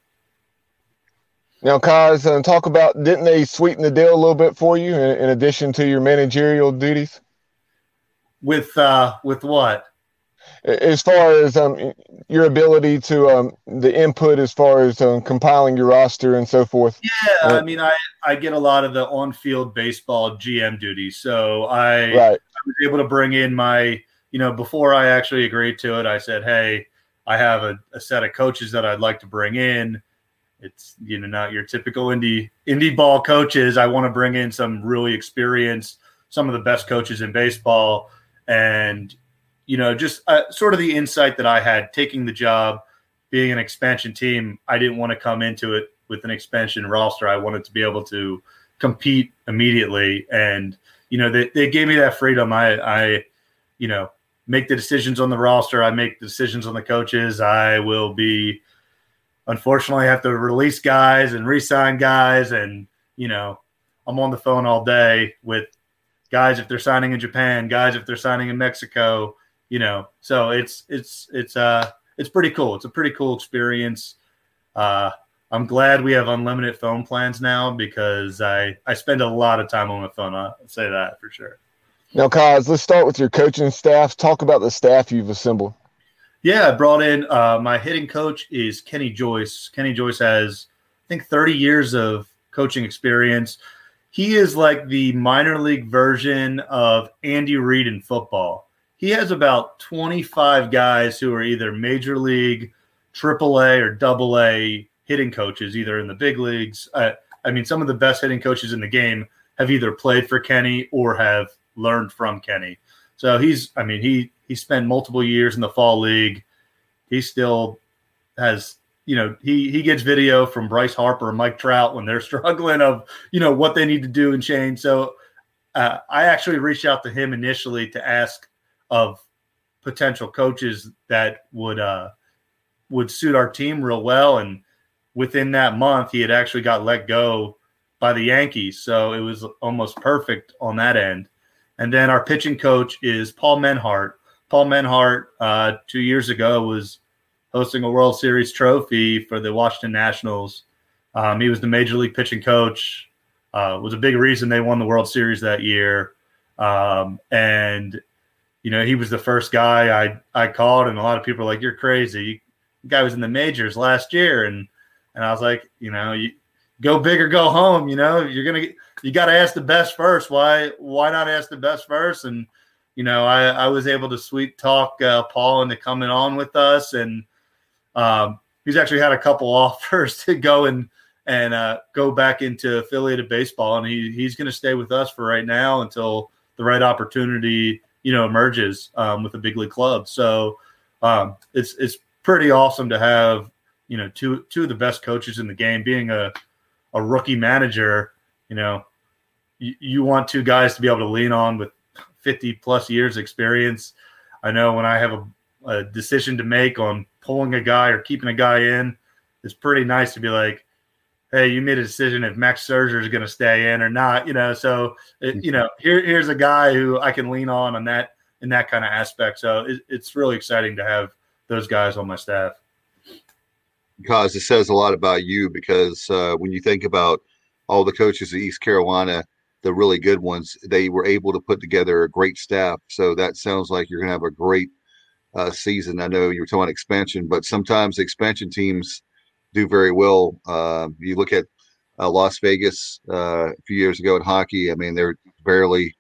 Now, Kaz, uh, talk about, didn't they sweeten the deal a little bit for you in, in addition to your managerial duties? With uh, with what? As far as um, your ability to um, the input as far as um, compiling your roster and so forth. Yeah, uh, I mean, I, I get a lot of the on-field baseball G M duties. So I, right. I was able to bring in my, you know, before I actually agreed to it, I said, hey, I have a, a set of coaches that I'd like to bring in. It's, you know, not your typical indie indie ball coaches. I want to bring in some really experienced, some of the best coaches in baseball. And, you know, just uh, sort of the insight that I had taking the job, being an expansion team. I didn't want to come into it with an expansion roster. I wanted to be able to compete immediately. And, you know, they, they gave me that freedom. I, I, you know, make the decisions on the roster. I make the decisions on the coaches. I will be, unfortunately, have to release guys and re-sign guys. And, you know, I'm on the phone all day with guys if they're signing in Japan, guys if they're signing in Mexico, you know. So it's it's it's uh it's pretty cool. It's a pretty cool experience. Uh, I'm glad we have unlimited phone plans now because I I spend a lot of time on my phone. I'll say that for sure. Now, Kaz, let's start with your coaching staff. Talk about the staff you've assembled. Yeah, I brought in uh, my hitting coach is Kenny Joyce. Kenny Joyce has, I think, thirty years of coaching experience. He is like the minor league version of Andy Reid in football. He has about twenty-five guys who are either major league, triple A, or double A hitting coaches, either in the big leagues. Uh, I mean, some of the best hitting coaches in the game have either played for Kenny or have learned from Kenny. So he's, I mean, he he spent multiple years in the fall league. He still has, you know, he he gets video from Bryce Harper and Mike Trout when they're struggling of, you know, what they need to do and change. So uh, I actually reached out to him initially to ask of potential coaches that would uh, would suit our team real well. And within that month, he had actually got let go by the Yankees. So it was almost perfect on that end. And then our pitching coach is Paul Menhart. Paul Menhart, uh, two years ago, was hosting a World Series trophy for the Washington Nationals. Um, he was the major league pitching coach, uh, was a big reason they won the World Series that year. Um, and, you know, he was the first guy I, I called, and a lot of people are like, you're crazy. The guy was in the majors last year. And, and I was like, you know, you go big or go home, you know, you're going to get, you got to ask the best first. Why, why not ask the best first? And, you know, I, I was able to sweet talk uh, Paul into coming on with us. And um, he's actually had a couple offers to go and, and uh, go back into affiliated baseball. And he, he's going to stay with us for right now until the right opportunity, you know, emerges um, with a big league club. So um, it's, it's pretty awesome to have, you know, two, two of the best coaches in the game. Being a, a rookie manager, you know, you, you want two guys to be able to lean on with fifty plus years experience. I know when I have a, a decision to make on pulling a guy or keeping a guy in, it's pretty nice to be like, hey, you made a decision if Max Scherzer is going to stay in or not, you know? So, it, you know, here, here's a guy who I can lean on on that, in that kind of aspect. So it, it's really exciting to have those guys on my staff. Because it says a lot about you, because uh, when you think about all the coaches at East Carolina, the really good ones, they were able to put together a great staff. So that sounds like you're going to have a great uh, season. I know you were talking about expansion, but sometimes expansion teams do very well. Uh, you look at uh, Las Vegas uh, a few years ago in hockey. I mean, they're barely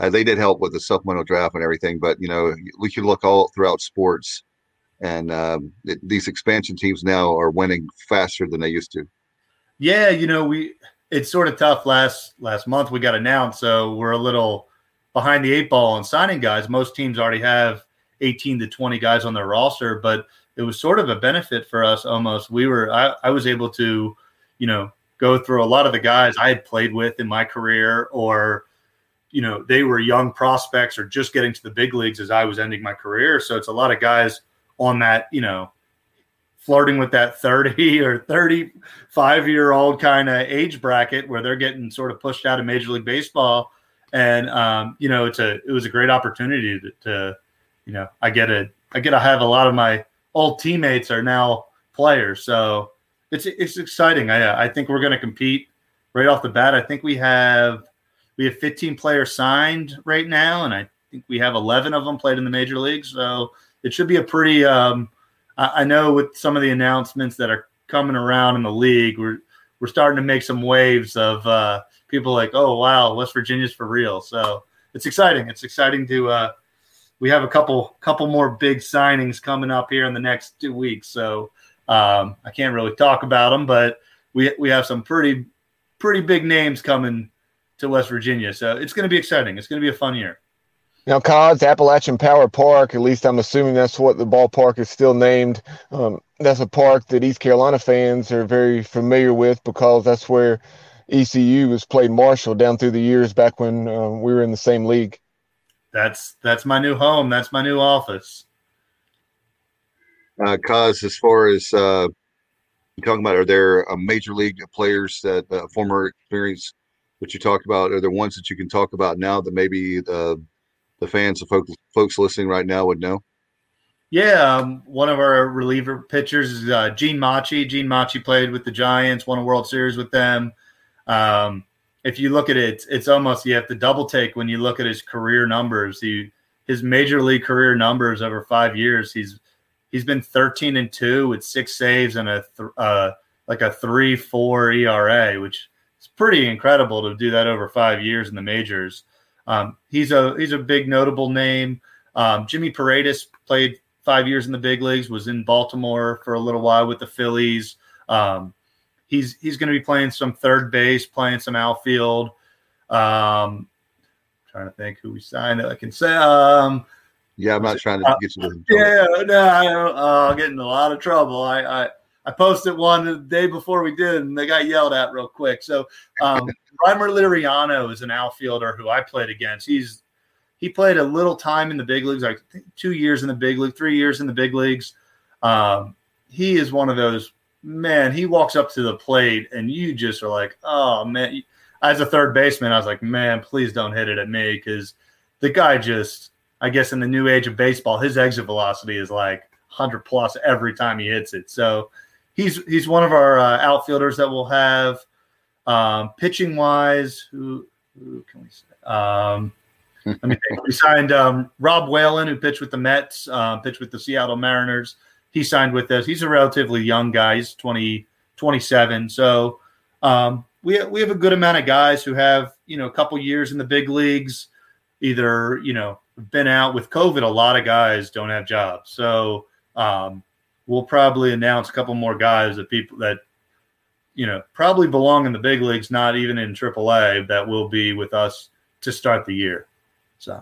Uh, they did help with the supplemental draft and everything, but you know, we can look all throughout sports, and um, it, these expansion teams now are winning faster than they used to. Yeah, you know, we it's sort of tough. Last last month we got announced, so we're a little behind the eight ball on signing guys. Most teams already have eighteen to twenty guys on their roster, but it was sort of a benefit for us almost. We were I, I was able to, you know, go through a lot of the guys I had played with in my career, or you know, they were young prospects or just getting to the big leagues as I was ending my career. So it's a lot of guys on that, you know, flirting with that thirty or thirty-five year old kind of age bracket where they're getting sort of pushed out of Major League Baseball. And, um, you know, it's a, it was a great opportunity to, to, you know, I get it. I get to have a lot of my old teammates are now players. So it's, it's exciting. I, I think we're going to compete right off the bat. I think we have, We have fifteen players signed right now, and I think we have eleven of them played in the major leagues. So it should be a pretty um, – I, I know with some of the announcements that are coming around in the league, we're we're starting to make some waves of uh, people like, oh, wow, West Virginia's for real. So it's exciting. It's exciting to uh, – we have a couple couple more big signings coming up here in the next two weeks. So um, I can't really talk about them, but we we have some pretty pretty big names coming to West Virginia. So it's going to be exciting. It's going to be a fun year. Now, Cos, Appalachian Power Park, at least I'm assuming that's what the ballpark is still named. Um, that's a park that East Carolina fans are very familiar with because that's where E C U was played Marshall down through the years back when uh, we were in the same league. That's that's my new home. That's my new office. Uh, Cos, as far as uh, you're talking about, are there uh, major league players that uh, former experience that you talked about? Are there ones that you can talk about now that maybe the the fans, the folks, folks listening right now would know? Yeah, um, one of our reliever pitchers is uh, Gene Machi. Gene Machi played with the Giants, won a World Series with them. Um, if you look at it, it's, it's almost you have to double take when you look at his career numbers. He his major league career numbers over five years. He's he's been thirteen and two with six saves and a th- uh, like a three four E R A, which is pretty incredible to do that over five years in the majors. Um, he's a he's a big notable name. Um, Jimmy Paredes played five years in the big leagues, was in Baltimore for a little while with the Phillies. Um, he's he's going to be playing some third base, playing some outfield. Um, trying to think who we signed that I can say. Um, yeah, I'm not trying to uh, get you. To yeah, no, I, uh, I'll get in a lot of trouble. I, I I posted one the day before we did, and they got yelled at real quick. So um, Reimer Liriano is an outfielder who I played against. He's he played a little time in the big leagues, like two years in the big league, three years in the big leagues. Um, he is one of those, man, he walks up to the plate, and you just are like, oh, man. As a third baseman, I was like, man, please don't hit it at me, because the guy just, I guess in the new age of baseball, his exit velocity is like one hundred plus every time he hits it. So he's he's one of our uh, outfielders that we'll have. Um, pitching wise, who, who can we say? Um, let me think. We signed um, Rob Whalen, who pitched with the Mets, uh, pitched with the Seattle Mariners. He signed with us. He's a relatively young guy. He's twenty, twenty-seven. So um, we we have a good amount of guys who have, you know, a couple years in the big leagues, either, you know, been out with COVID. A lot of guys don't have jobs. So um, we'll probably announce a couple more guys that people that, you know, probably belong in the big leagues, not even in triple A, that will be with us to start the year. So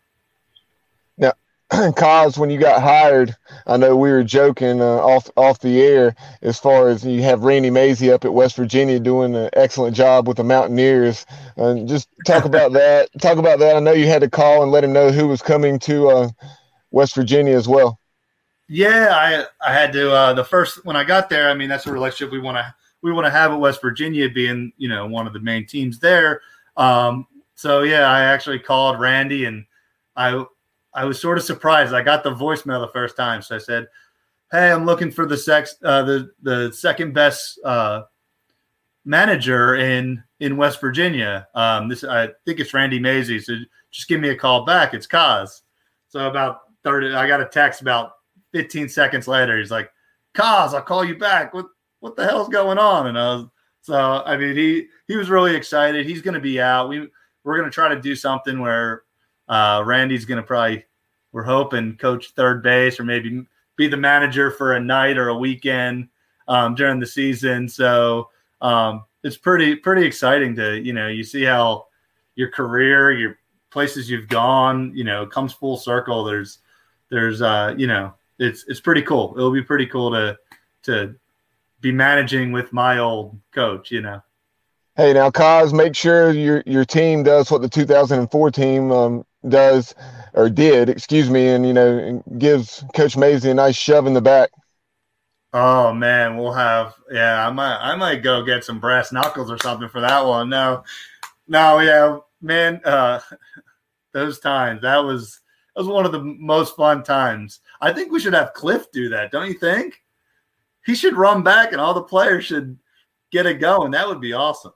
now, Cos, when you got hired, I know we were joking uh, off off the air as far as you have Randy Mazey up at West Virginia doing an excellent job with the Mountaineers. Uh, just talk about that. Talk about that. I know you had to call and let him know who was coming to uh, West Virginia as well. Yeah, I I had to uh, the first when I got there. I mean, that's a relationship we want to we want to have at West Virginia, being, you know, one of the main teams there. Um, so yeah, I actually called Randy, and I I was sort of surprised. I got the voicemail the first time, so I said, "Hey, I'm looking for the sex uh, the the second best uh, manager in in West Virginia. Um, this I think it's Randy Mazey. So just give me a call back. It's Cos." So about thirty, I got a text about fifteen seconds later. He's like, "Cos, I'll call you back. What what the hell's going on?" And I was so I mean he he was really excited. He's going to be out. We we're going to try to do something where Uh, Randy's going to probably, we're hoping, coach third base or maybe be the manager for a night or a weekend um, during the season. So um, it's pretty, pretty exciting to, you know, you see how your career, your places you've gone, you know, comes full circle. There's, there's, uh, you know, it's, it's pretty cool. It'll be pretty cool to, to be managing with my old coach, you know. Hey, now, Kaz, make sure your your team does what the two thousand four team um, does or did, excuse me, and, you know, gives Coach Mazey a nice shove in the back. Oh man, we'll have yeah. I might I might go get some brass knuckles or something for that one. No, no, yeah, man. Uh, those times that was that was one of the most fun times. I think we should have Cliff do that. Don't you think? He should run back, and all the players should get it going. That would be awesome.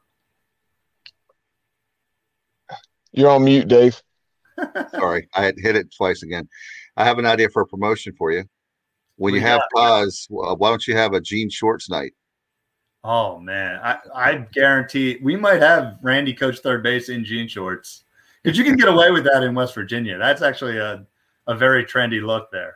You're on mute, Dave. Sorry, I had hit it twice again. I have an idea for a promotion for you. When We you have got- pause, uh, why don't you have a Gene Shorts night? Oh man, I, I guarantee we might have Randy coach third base in jean shorts because you can get away with that in West Virginia. That's actually a a very trendy look there.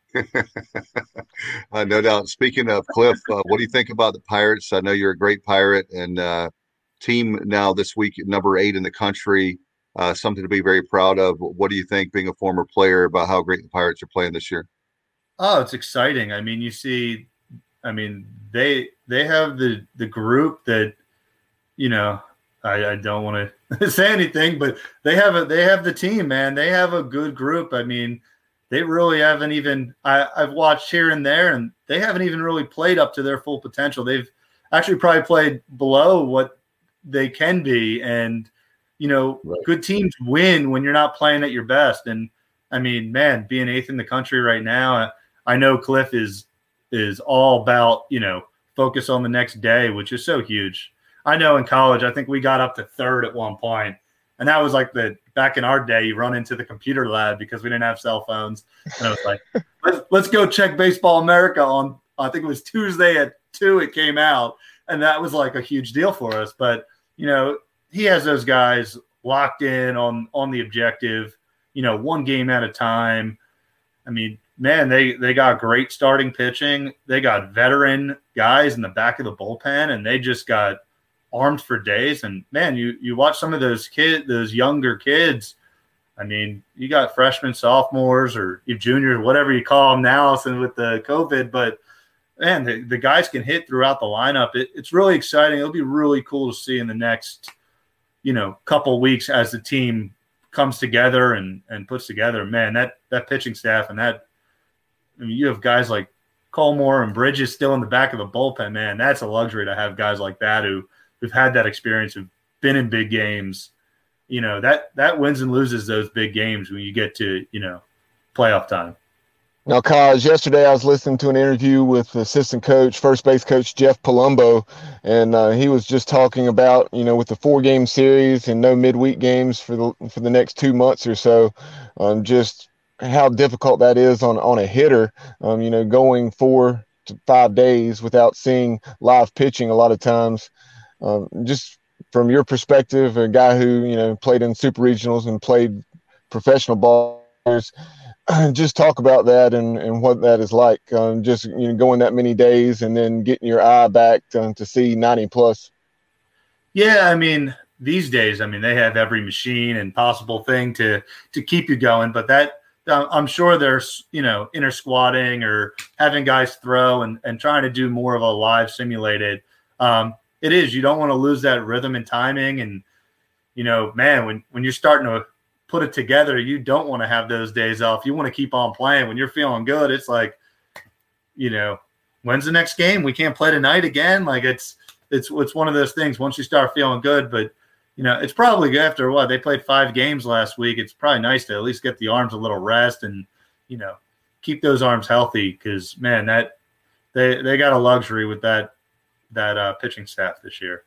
uh, no doubt. Speaking of Cliff, uh, what do you think about the Pirates? I know you're a great Pirate and uh, team now this week, number eight in the country. Uh, something to be very proud of. What do you think, being a former player, about how great the Pirates are playing this year? Oh, it's exciting. I mean, you see, I mean, they they have the the group that, you know, I, I don't want to say anything, but they have a they have the team, man. They have a good group. I mean, they really haven't even I, I've watched here and there, and they haven't even really played up to their full potential. They've actually probably played below what they can be. And, you know, Right. Good teams win when you're not playing at your best. And I mean, man, being eighth in the country right now, I know Cliff is is all about, you know, focus on the next day, which is so huge. I know in college, I think we got up to third at one point, and that was like the back in our day, you run into the computer lab because we didn't have cell phones, and I was like, let's, let's go check Baseball America on, I think it was Tuesday at two, it came out, and that was like a huge deal for us. But, you know, he has those guys locked in on on the objective, you know, one game at a time. I mean, man, they they got great starting pitching. They got veteran guys in the back of the bullpen, and they just got armed for days. And man, you you watch some of those kids, those younger kids. I mean, you got freshmen, sophomores, or juniors, whatever you call them now, and with the COVID. But man, the, the guys can hit throughout the lineup. It, it's really exciting. It'll be really cool to see in the next, you know, couple weeks as the team comes together and and puts together. Man, that that pitching staff and that. I mean, you have guys like Colmore and Bridges still in the back of the bullpen, man. That's a luxury to have guys like that who who've had that experience, who've been in big games. You know, that that wins and loses those big games when you get to, you know, playoff time. Now, Kaz, yesterday I was listening to an interview with assistant coach, first base coach Jeff Palumbo, and uh, he was just talking about, you know, with the four-game series and no midweek games for the for the next two months or so, um, just how difficult that is on, on a hitter, um, you know, going four to five days without seeing live pitching a lot of times. Um, just from your perspective, a guy who, you know, played in super regionals and played professional ball, just talk about that and, and what that is like, um, just, you know, going that many days and then getting your eye back to, to see ninety plus. Yeah, I mean, these days, I mean, they have every machine and possible thing to to keep you going, but that I'm sure there's, you know, inner squatting or having guys throw and, and trying to do more of a live simulated. Um, it is, you don't want to lose that rhythm and timing. And, you know, man, when, when you're starting to put it together, you don't want to have those days off. You want to keep on playing. When you're feeling good, it's like, you know, when's the next game? We can't play tonight again. Like it's, it's, it's one of those things once you start feeling good, but you know, it's probably after what they played five games last week. It's probably nice to at least get the arms a little rest and, you know, keep those arms healthy. Cause man, that they, they got a luxury with that, that uh, pitching staff this year.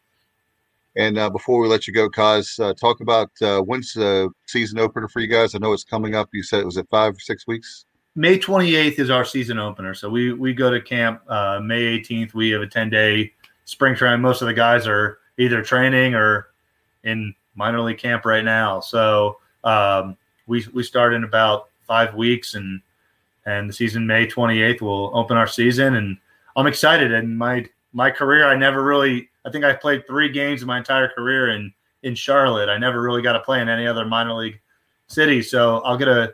And uh, before we let you go, Kaz, uh, talk about uh, when's the season opener for you guys? I know it's coming up. You said it was at five or six weeks. May twenty-eighth is our season opener. So we, we go to camp uh, May eighteenth. We have a ten day spring training. Most of the guys are either training or in minor league camp right now. So um, we we start in about five weeks, and and the season May twenty-eighth will open our season, and I'm excited. And my my career, I never really, I think I played three games in my entire career in in Charlotte. I never really got to play in any other minor league city, so I'll get a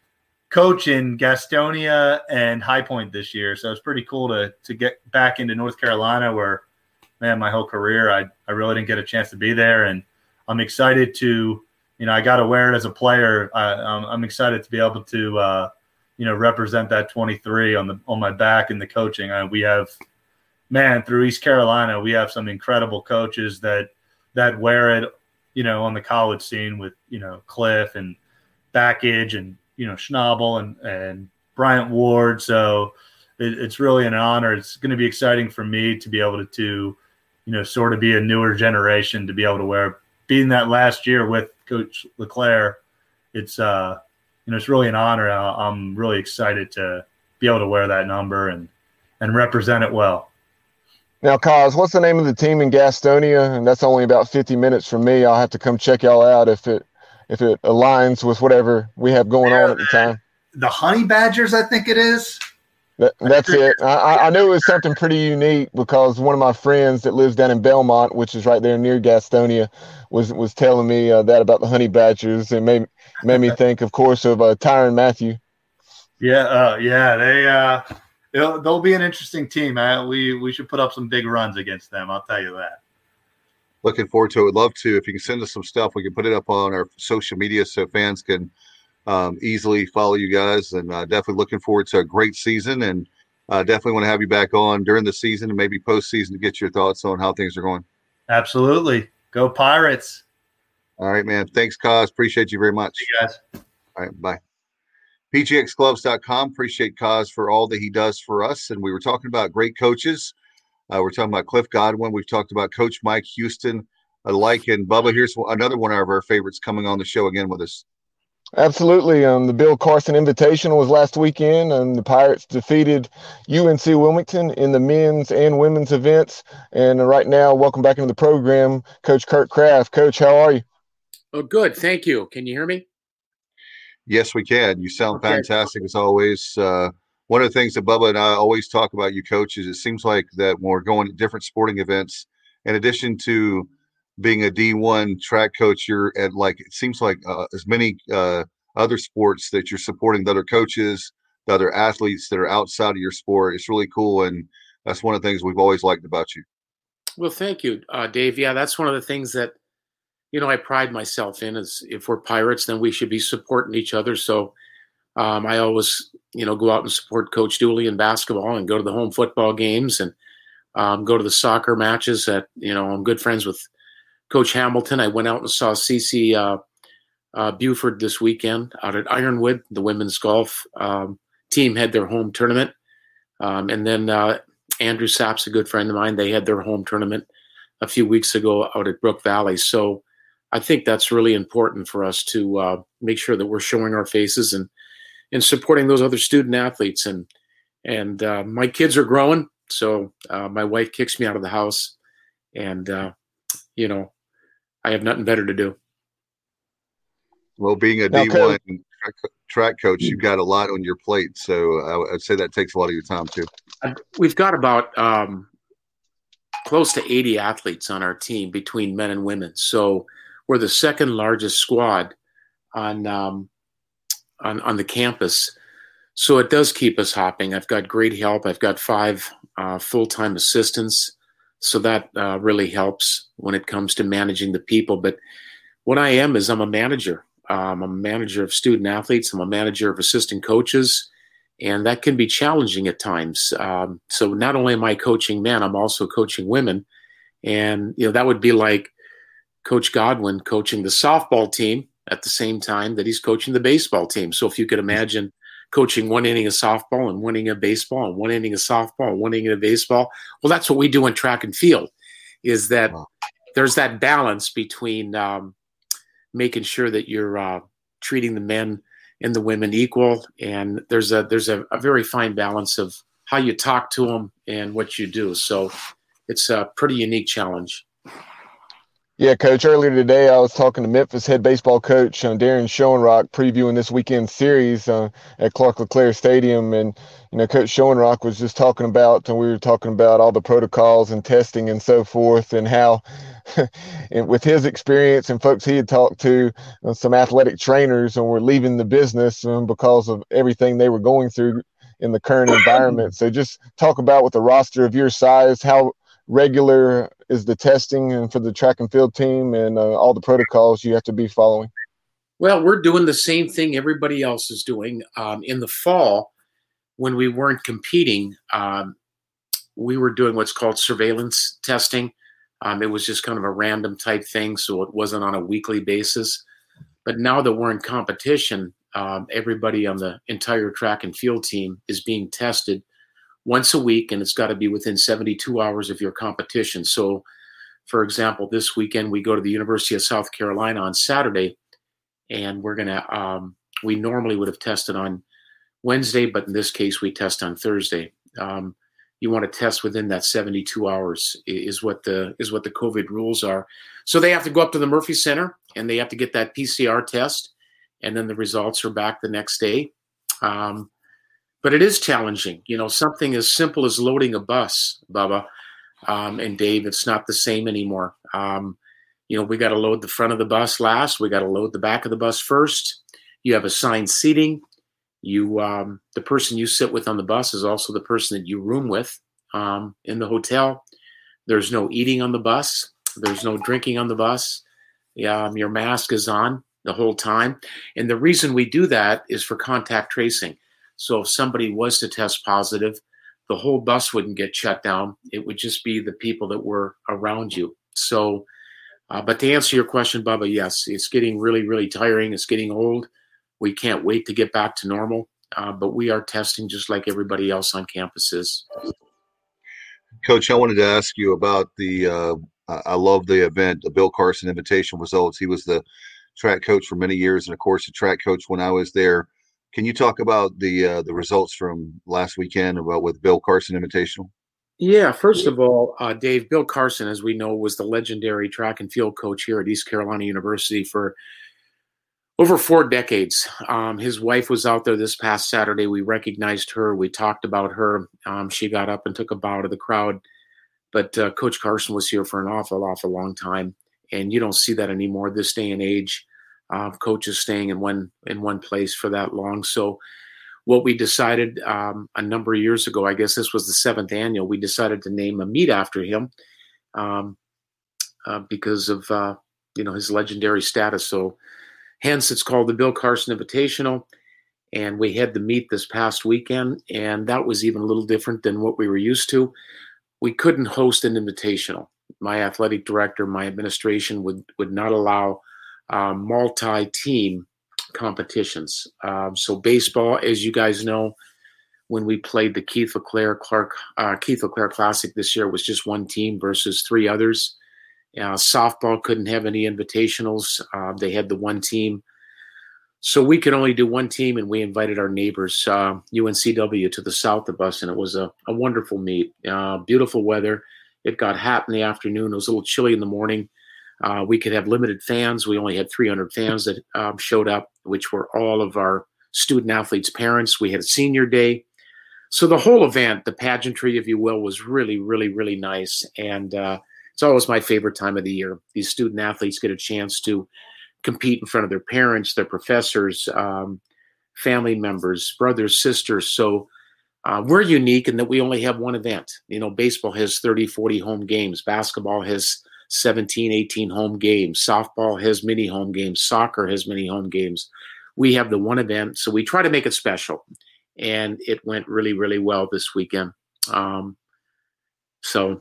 coach in Gastonia and High Point this year. So it's pretty cool to to get back into North Carolina, where, man, my whole career I I really didn't get a chance to be there, and I'm excited to, you know, I got to wear it as a player. I, I'm, I'm excited to be able to, uh, you know, represent that twenty-three on the on my back in the coaching. I, we have, man, through East Carolina, we have some incredible coaches that that wear it, you know, on the college scene with, you know, Cliff and Backage and, you know, Schnabel and, and Bryant Ward. So it, it's really an honor. It's going to be exciting for me to be able to, to, you know, sort of be a newer generation, to be able to wear, being that last year with Coach LeClaire. It's, uh, you know, it's really an honor. I'm really excited to be able to wear that number and, and represent it well. Now, Kaz, what's the name of the team in Gastonia? And that's only about fifty minutes from me. I'll have to come check y'all out if it if it aligns with whatever we have going on at the time. The Honey Badgers, I think it is. That, that's it. I, I knew it was something pretty unique because one of my friends that lives down in Belmont, which is right there near Gastonia, was was telling me uh, that about the Honey Badgers, and made made me think, of course, of uh, Tyrann Mathieu. Yeah, uh, yeah, they uh, they'll, they'll be an interesting team. Uh, we we should put up some big runs against them. I'll tell you that. Looking forward to it. Would love to. If you can send us some stuff, we can put it up on our social media so fans can um, easily follow you guys. And uh, definitely looking forward to a great season. And uh, definitely want to have you back on during the season and maybe postseason to get your thoughts on how things are going. Absolutely. Go Pirates. All right, man. Thanks, Kaz. Appreciate you very much. See you guys. All right, bye. P G X gloves dot com. Appreciate Kaz for all that he does for us. And we were talking about great coaches. Uh, we're talking about Cliff Godwin. We've talked about Coach Mike Houston alike. And Bubba, here's another one of our favorites coming on the show again with us. Absolutely. Um, the Bill Carson Invitational was last weekend, and the Pirates defeated U N C Wilmington in the men's and women's events. And right now, welcome back into the program, Coach Kurt Kraft. Coach, how are you? Oh, good. Thank you. Can you hear me? Yes, we can. You sound Okay. fantastic as always. Uh, one of the things that Bubba and I always talk about you coaches, it seems like that when we're going to different sporting events, in addition to being a D one track coach, you're at like, it seems like uh, as many uh, other sports that you're supporting the other coaches, the other athletes that are outside of your sport. It's really cool. And that's one of the things we've always liked about you. Well, thank you, uh, Dave. Yeah, that's one of the things that, you know, I pride myself in is if we're Pirates, then we should be supporting each other. So um, I always, you know, go out and support Coach Dooley in basketball and go to the home football games and um, go to the soccer matches. That, you know, I'm good friends with Coach Hamilton. I went out and saw Cece uh, uh, Buford this weekend out at Ironwood. The women's golf um, team had their home tournament. Um, and then uh, Andrew Sapp's a good friend of mine. They had their home tournament a few weeks ago out at Brook Valley. So I think that's really important for us to uh, make sure that we're showing our faces and and supporting those other student athletes. And and uh, my kids are growing, so uh, my wife kicks me out of the house, and uh, you know, I have nothing better to do. Well, being a Now, D one track, track coach, you've got a lot on your plate. So I, I'd say that takes a lot of your time too. We've got about um, close to eighty athletes on our team between men and women. So we're the second largest squad on um, on on the campus. So it does keep us hopping. I've got great help. I've got five uh, full-time assistants. So that uh, really helps when it comes to managing the people. But what I am is I'm a manager. Um, I'm a manager of student athletes. I'm a manager of assistant coaches. And that can be challenging at times. Um, so not only am I coaching men, I'm also coaching women. And, you know, that would be like Coach Godwin coaching the softball team at the same time that he's coaching the baseball team. So if you could imagine coaching one inning of softball and one inning of baseball and one inning of softball and one inning of baseball, well, that's what we do in track and field, is that wow. There's that balance between um, making sure that you're uh, treating the men and the women equal. And there's a there's a, a very fine balance of how you talk to them and what you do. So it's a pretty unique challenge. Yeah, Coach. Earlier today, I was talking to Memphis head baseball coach uh, Darren Schoenrock, previewing this weekend's series uh, at Clark LeClaire Stadium, and you know, Coach Schoenrock was just talking about, and we were talking about all the protocols and testing and so forth, and how, and with his experience and folks he had talked to, uh, some athletic trainers, and were leaving the business um, because of everything they were going through in the current environment. So, just talk about with a roster of your size, how regular is the testing and for the track and field team, and uh, all the protocols you have to be following? Well, we're doing the same thing everybody else is doing. Um, in the fall, when we weren't competing, um, we were doing what's called surveillance testing. Um, it was just kind of a random type thing, so it wasn't on a weekly basis. But now that we're in competition, um, everybody on the entire track and field team is being tested once a week, and it's got to be within seventy-two hours of your competition. So, for example, this weekend we go to the University of South Carolina on Saturday, and we're going to, um, we normally would have tested on Wednesday, but in this case we test on Thursday. Um, you want to test within that seventy-two hours is what the is what the COVID rules are. So they have to go up to the Murphy Center, and they have to get that P C R test, and then the results are back the next day. Um, But it is challenging. You know, something as simple as loading a bus, Bubba um, and Dave, it's not the same anymore. Um, you know, we got to load the front of the bus last. We got to load the back of the bus first. You have assigned seating. You, um, the person you sit with on the bus is also the person that you room with um, in the hotel. There's no eating on the bus. There's no drinking on the bus. Um, your mask is on the whole time. And the reason we do that is for contact tracing. So if somebody was to test positive, the whole bus wouldn't get shut down. It would just be the people that were around you. So, uh, but to answer your question, Bubba, yes, it's getting really, really tiring. It's getting old. We can't wait to get back to normal, uh, but we are testing just like everybody else on campuses. Coach, I wanted to ask you about the, uh, I love the event, the Bill Carson Invitation results. He was the track coach for many years, and of course the track coach when I was there. Can you talk about the uh, the results from last weekend about with Bill Carson Invitational? Yeah, first of all, uh, Dave, Bill Carson, as we know, was the legendary track and field coach here at East Carolina University for over four decades. Um, his wife was out there this past Saturday. We recognized her. We talked about her. Um, she got up and took a bow to the crowd. But uh, Coach Carson was here for an awful, awful long time, and you don't see that anymore this day and age. Uh, coaches staying in one in one place for that long. So what we decided um, a number of years ago, I guess this was the seventh annual, we decided to name a meet after him um, uh, because of uh, you know his legendary status. So hence it's called the Bill Carson Invitational. And we had the meet this past weekend, and that was even a little different than what we were used to. We couldn't host an invitational. My athletic director, my administration would would not allow Uh, multi-team competitions. Um, so baseball, as you guys know, when we played the Keith LeClaire Clark uh, Keith LeClaire Classic this year, was just one team versus three others. Uh, softball couldn't have any invitationals. Uh, they had the one team. So we could only do one team, and we invited our neighbors, uh, U N C W, to the south of us, and it was a, a wonderful meet. Uh, beautiful weather. It got hot in the afternoon. It was a little chilly in the morning. Uh, we could have limited fans. We only had three hundred fans that um, showed up, which were all of our student athletes' parents. We had a senior day. So the whole event, the pageantry, if you will, was really, really, really nice. And uh, it's always my favorite time of the year. These student athletes get a chance to compete in front of their parents, their professors, um, family members, brothers, sisters. So uh, we're unique in that we only have one event. You know, baseball has thirty, forty home games. Basketball has seventeen, eighteen home games. Softball has many home games. Soccer has many home games. We have the one event, so we try to make it special. And it went really, really well this weekend. Um, so,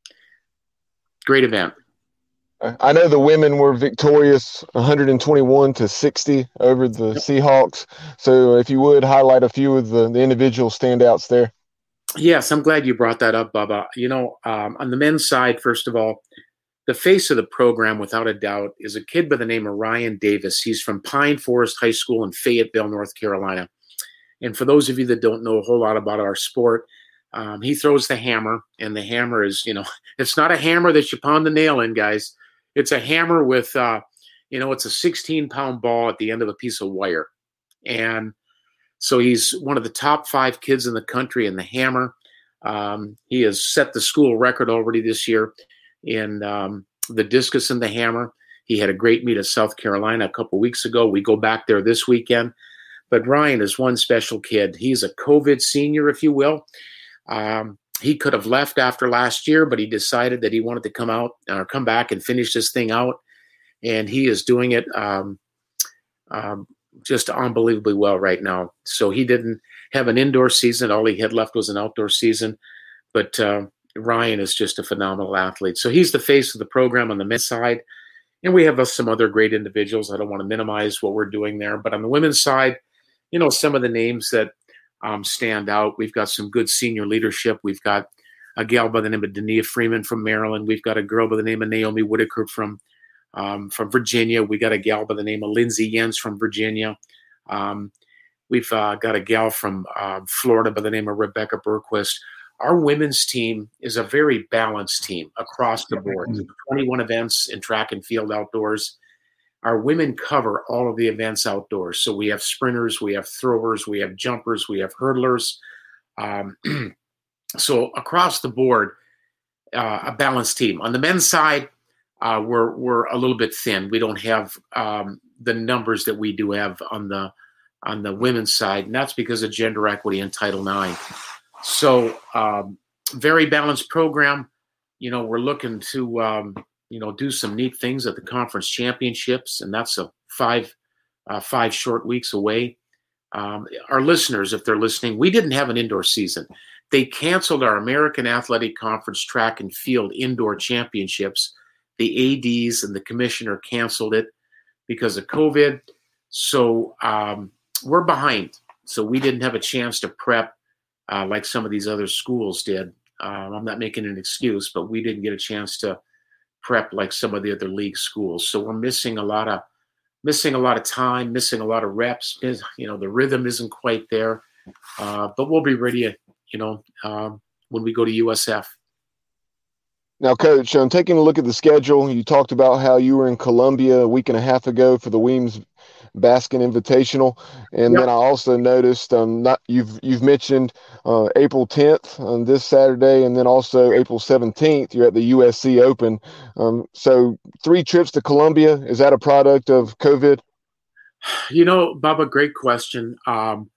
great event. I know the women were victorious one hundred twenty-one to sixty over the Seahawks. So if you would highlight a few of the, the individual standouts there. Yes, I'm glad you brought that up, Bubba. You know, um, on the men's side, first of all, the face of the program, without a doubt, is a kid by the name of Ryan Davis. He's from Pine Forest High School in Fayetteville, North Carolina. And for those of you that don't know a whole lot about our sport, um, he throws the hammer, and the hammer is, you know, it's not a hammer that you pound the nail in, guys. it's a hammer with, uh, you know, it's a sixteen pound ball at the end of a piece of wire. And so he's one of the top five kids in the country in the hammer. Um, he has set the school record already this year in um, the discus and the hammer. He had a great meet at South Carolina a couple weeks ago. We go back there this weekend. But Ryan is one special kid. He's a COVID senior, if you will. Um, he could have left after last year, but he decided that he wanted to come out or come back and finish this thing out. And he is doing it um, um, just unbelievably well right now. So he didn't have an indoor season. All he had left was an outdoor season. But uh, Ryan is just a phenomenal athlete. So he's the face of the program on the men's side. And we have uh, some other great individuals. I don't want to minimize what we're doing there. But on the women's side, you know, some of the names that um, stand out, we've got some good senior leadership. We've got a gal by the name of Dania Freeman from Maryland. We've got a girl by the name of Naomi Whitaker from um, from Virginia. We got a gal by the name of Lindsay Jens from Virginia. Um, we've uh, got a gal from uh, Florida by the name of Rebecca Berquist. Our women's team is a very balanced team across the board. twenty-one events in track and field outdoors. Our women cover all of the events outdoors. So we have sprinters, we have throwers, we have jumpers, we have hurdlers. Um, so across the board, uh, a balanced team. On the men's side, uh, we're we're a little bit thin. We don't have um, the numbers that we do have on the on the women's side, and that's because of gender equity in Title nine. So um, very balanced program. You know, we're looking to um, you know, do some neat things at the conference championships, and that's a five, uh, five short weeks away. Um, our listeners, if they're listening, we didn't have an indoor season. They canceled our American Athletic Conference track and field indoor championships. The A Ds and the commissioner canceled it because of COVID. So um, we're behind. So we didn't have a chance to prep uh, like some of these other schools did. Um, I'm not making an excuse, but we didn't get a chance to prep like some of the other league schools. So we're missing a lot of missing a lot of time, missing a lot of reps. You know, the rhythm isn't quite there, uh, but we'll be ready, you know, um, when we go to U S F. Now, Coach, I'm taking a look at the schedule. You talked about how you were in Columbia a week and a half ago for the Weems Baskin Invitational, and yep. Then I also noticed um, not you've you've mentioned uh, April tenth on this Saturday, and then also April seventeenth. You're at the U S C Open. Um, so three trips to Columbia. Is that a product of COVID? You know, Bubba, great question. Um,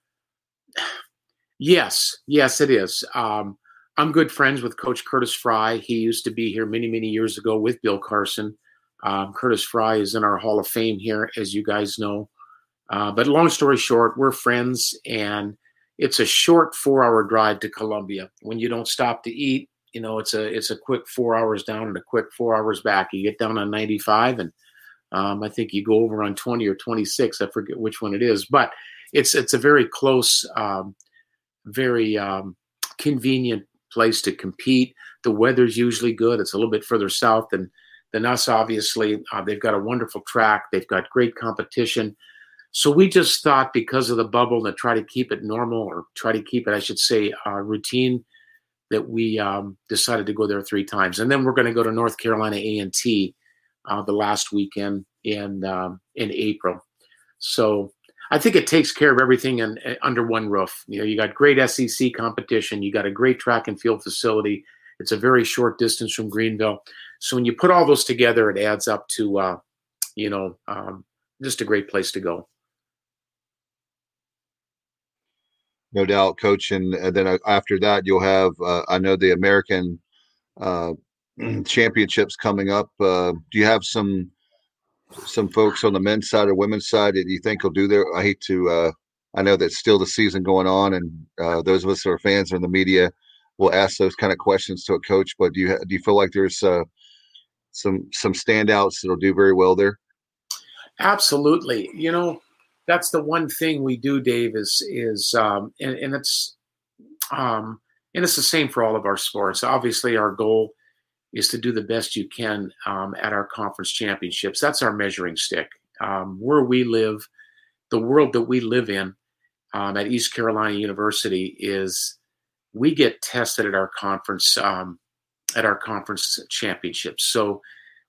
yes, yes, it is. Um, I'm good friends with Coach Curtis Fry. He used to be here many, many years ago with Bill Carson. Um, Curtis Fry is in our Hall of Fame here, as you guys know. Uh, but long story short, we're friends, and it's a short four-hour drive to Columbia. When you don't stop to eat, you know, it's a it's a quick four hours down and a quick four hours back. You get down on ninety-five, and um, I think you go over on twenty or twenty-six. I forget which one it is, but it's it's a very close, um, very um, convenient place to compete. The weather's usually good. It's a little bit further south than than us, obviously. Uh, they've got a wonderful track. They've got great competition. So we just thought, because of the bubble, to try to keep it normal, or try to keep it, I should say, uh, routine, that we um, decided to go there three times. And then we're going to go to North Carolina A and T uh, the last weekend in um, in April. So I think it takes care of everything in, in, under one roof. You know, you got great S E C competition. You got a great track and field facility. It's a very short distance from Greenville. So when you put all those together, it adds up to, uh, you know, um, just a great place to go. No doubt, Coach. And, and then after that, you'll have, uh, I know, the American uh, championships coming up. Uh, do you have some some folks on the men's side or women's side that you think will do there? I hate to, uh, I know that's still the season going on, and uh, those of us that are fans or in the media will ask those kind of questions to a coach. But do you do you feel like there's uh, some some standouts that'll do very well there? Absolutely. You know, that's the one thing we do, Dave, is, is um, and, and it's um, and it's the same for all of our sports. Obviously, our goal is to do the best you can um, at our conference championships. That's our measuring stick. Um, where we live, the world that we live in um, at East Carolina University is we get tested at our conference um, at our conference championships. So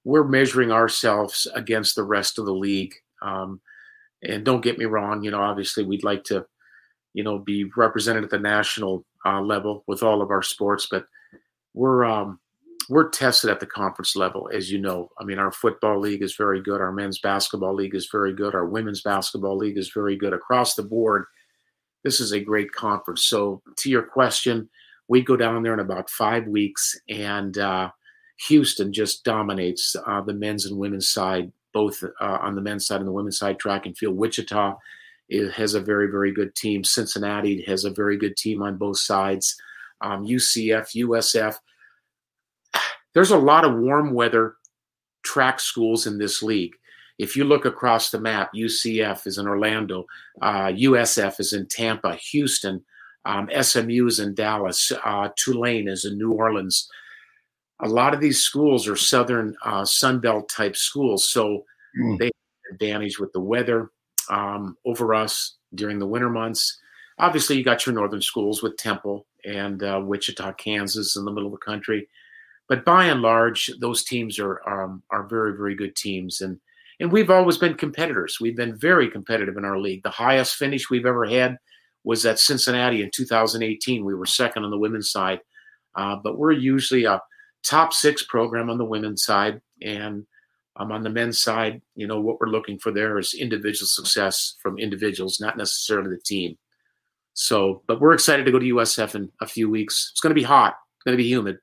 we're measuring ourselves against the rest of the league. Um, and don't get me wrong, you know, obviously we'd like to, you know, be represented at the national uh, level with all of our sports, but we're um, we're tested at the conference level, as you know. I mean, our football league is very good. Our men's basketball league is very good. Our women's basketball league is very good. Across the board, this is a great conference. So to your question, we go down there in about five weeks, and uh, Houston just dominates uh, the men's and women's side, both uh, on the men's side and the women's side, track and field. Wichita it has a very, very good team. Cincinnati has a very good team on both sides. Um, U C F, U S F. There's a lot of warm weather track schools in this league. If you look across the map, U C F is in Orlando, uh, U S F is in Tampa, Houston, um, S M U is in Dallas, uh, Tulane is in New Orleans. A lot of these schools are Southern uh, Sunbelt type schools, so mm. they have an advantage with the weather um, over us during the winter months. Obviously, you got your northern schools with Temple and uh, Wichita, Kansas in the middle of the country. But by and large, those teams are um, are very, very good teams. And and we've always been competitors. We've been very competitive in our league. The highest finish we've ever had was at Cincinnati in two thousand eighteen. We were second on the women's side. Uh, but we're usually a top six program on the women's side. And um, on the men's side, you know, what we're looking for there is individual success from individuals, not necessarily the team. So, but we're excited to go to U S F in a few weeks. It's going to be hot. It's going to be humid.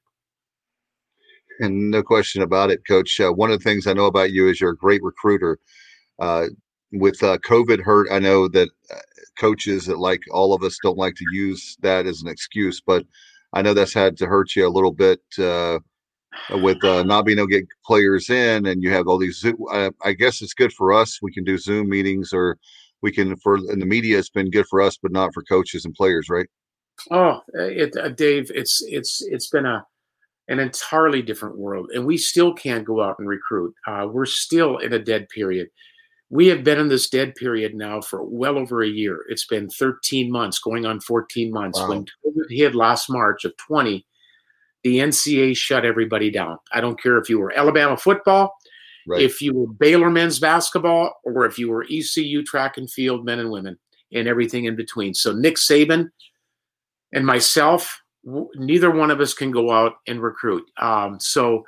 And no question about it, Coach. Uh, one of the things I know about you is you're a great recruiter. Uh, with uh, COVID hurt, I know that uh, coaches that, like all of us, don't like to use that as an excuse, but I know that's had to hurt you a little bit uh, with uh, not being able to get players in, and you have all these Zoom. Uh, I guess it's good for us. We can do Zoom meetings, or we can, for in the media, it's been good for us, but not for coaches and players, right? Oh, it, uh, Dave, it's it's it's been a an entirely different world, and we still can't go out and recruit. Uh, we're still in a dead period. We have been in this dead period now for well over a year. It's been thirteen months, going on fourteen months. Wow. When COVID hit last March of twenty, the N C A A shut everybody down. I don't care if you were Alabama football, right, if you were Baylor men's basketball, or if you were E C U track and field, men and women, and everything in between. So Nick Saban and myself, neither one of us can go out and recruit. Um, so,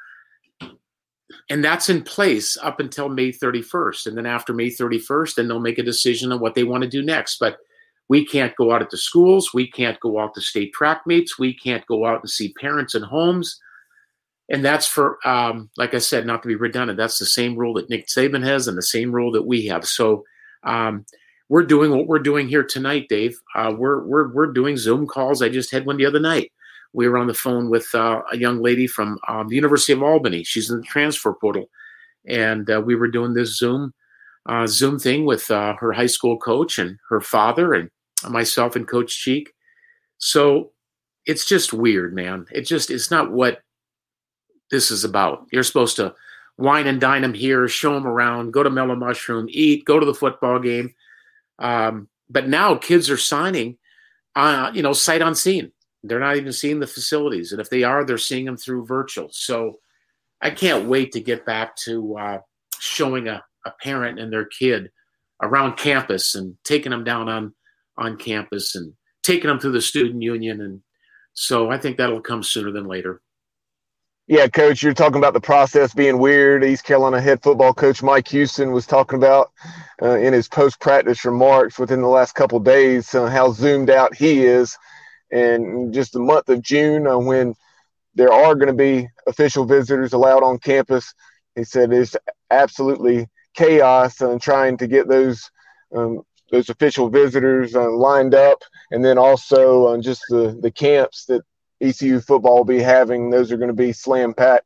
and that's in place up until May thirty-first. And then after May thirty-first, then they'll make a decision on what they want to do next. But we can't go out at the schools. We can't go out to state track meets. We can't go out and see parents in homes. And that's for, um, like I said, not to be redundant, that's the same rule that Nick Saban has and the same rule that we have. So um, we're doing what we're doing here tonight, Dave. Uh, we're we're we're doing Zoom calls. I just had one the other night. We were on the phone with uh, a young lady from um, the University of Albany. She's in the transfer portal, and uh, we were doing this Zoom uh, Zoom thing with uh, her high school coach and her father and myself and Coach Cheek. So it's just weird, man. It just it's not what this is about. You're supposed to wine and dine them here, show them around, go to Mellow Mushroom, eat, go to the football game. Um, but now kids are signing, uh, you know, sight unseen. They're not even seeing the facilities. And if they are, they're seeing them through virtual. So I can't wait to get back to uh, showing a, a parent and their kid around campus and taking them down on, on campus and taking them through the student union. And so I think that'll come sooner than later. Yeah, Coach, you're talking about the process being weird. East Carolina head football coach Mike Houston was talking about uh, in his post-practice remarks within the last couple of days uh, how zoomed out he is. And just the month of June, uh, when there are going to be official visitors allowed on campus, he said it's absolutely chaos and uh, trying to get those um, those official visitors uh, lined up, and then also uh, just the the camps that E C U football will be having. Those are going to be slam packed.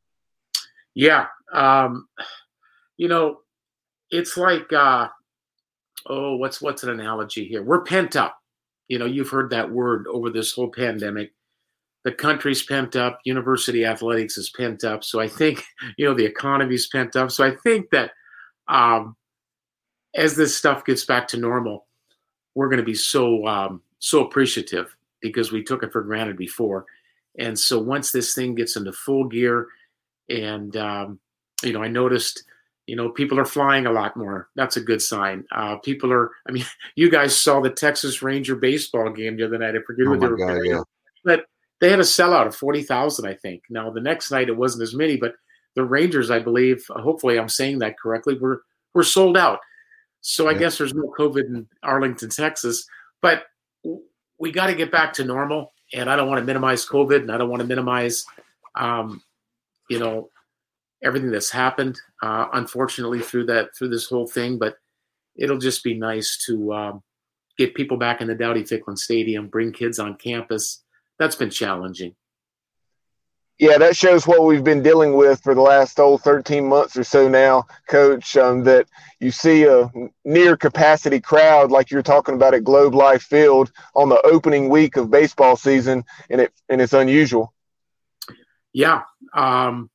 Yeah, um, you know, it's like uh, oh, what's what's an analogy here? We're pent up. You know, you've heard that word over this whole pandemic. The country's pent up. University athletics is pent up. So I think, you know, the economy's pent up. So I think that um, as this stuff gets back to normal, we're going to be so um, so appreciative because we took it for granted before. And so once this thing gets into full gear and um, you know, I noticed, you know, people are flying a lot more. That's a good sign. Uh, people are, I mean, you guys saw the Texas Ranger baseball game the other night. I forget Oh what they my were God, carrying, yeah. but they had a sellout of forty thousand, I think. Now, the next night, it wasn't as many, but the Rangers, I believe, hopefully I'm saying that correctly, were, were sold out. So I Yeah. guess there's no COVID in Arlington, Texas, but we got to get back to normal. And I don't want to minimize COVID, and I don't want to minimize, um, you know, everything that's happened, uh, unfortunately, through that through this whole thing. But it'll just be nice to um, get people back in the Dowdy-Ficklin Stadium, bring kids on campus. That's been challenging. Yeah, that shows what we've been dealing with for the last old thirteen months or so now, Coach, um, that you see a near capacity crowd like you're talking about at Globe Life Field on the opening week of baseball season, and it and it's unusual. Yeah. Um,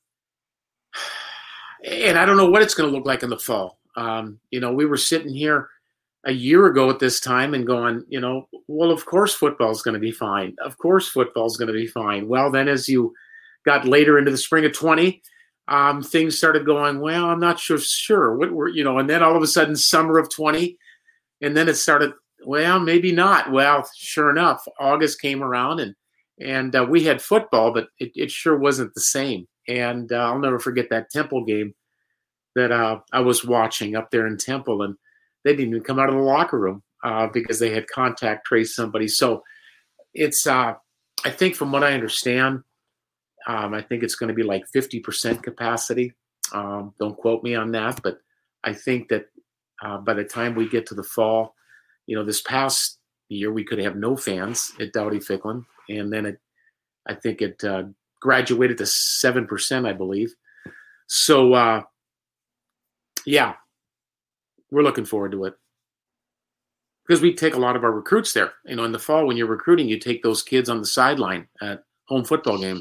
and I don't know what it's going to look like in the fall. Um, you know, we were sitting here a year ago at this time and going, you know, well, of course football is going to be fine. Of course football is going to be fine. Well, then as you got later into the spring of twenty, um, things started going, well, I'm not sure, sure. What were, you know, and then all of a sudden summer of twenty, and then it started, well, maybe not. Well, sure enough, August came around and, and uh, we had football, but it, it sure wasn't the same. And uh, I'll never forget that Temple game that uh, I was watching up there in Temple, and they didn't even come out of the locker room uh, because they had contact traced somebody. So it's, uh, I think from what I understand, um, I think it's going to be like fifty percent capacity. Um, don't quote me on that, but I think that uh, by the time we get to the fall, you know, this past year we could have no fans at Dowdy-Ficklin, and then it, I think it uh, graduated to seven percent, I believe. So, uh, yeah, we're looking forward to it because we take a lot of our recruits there. You know, in the fall when you're recruiting, you take those kids on the sideline at home football games.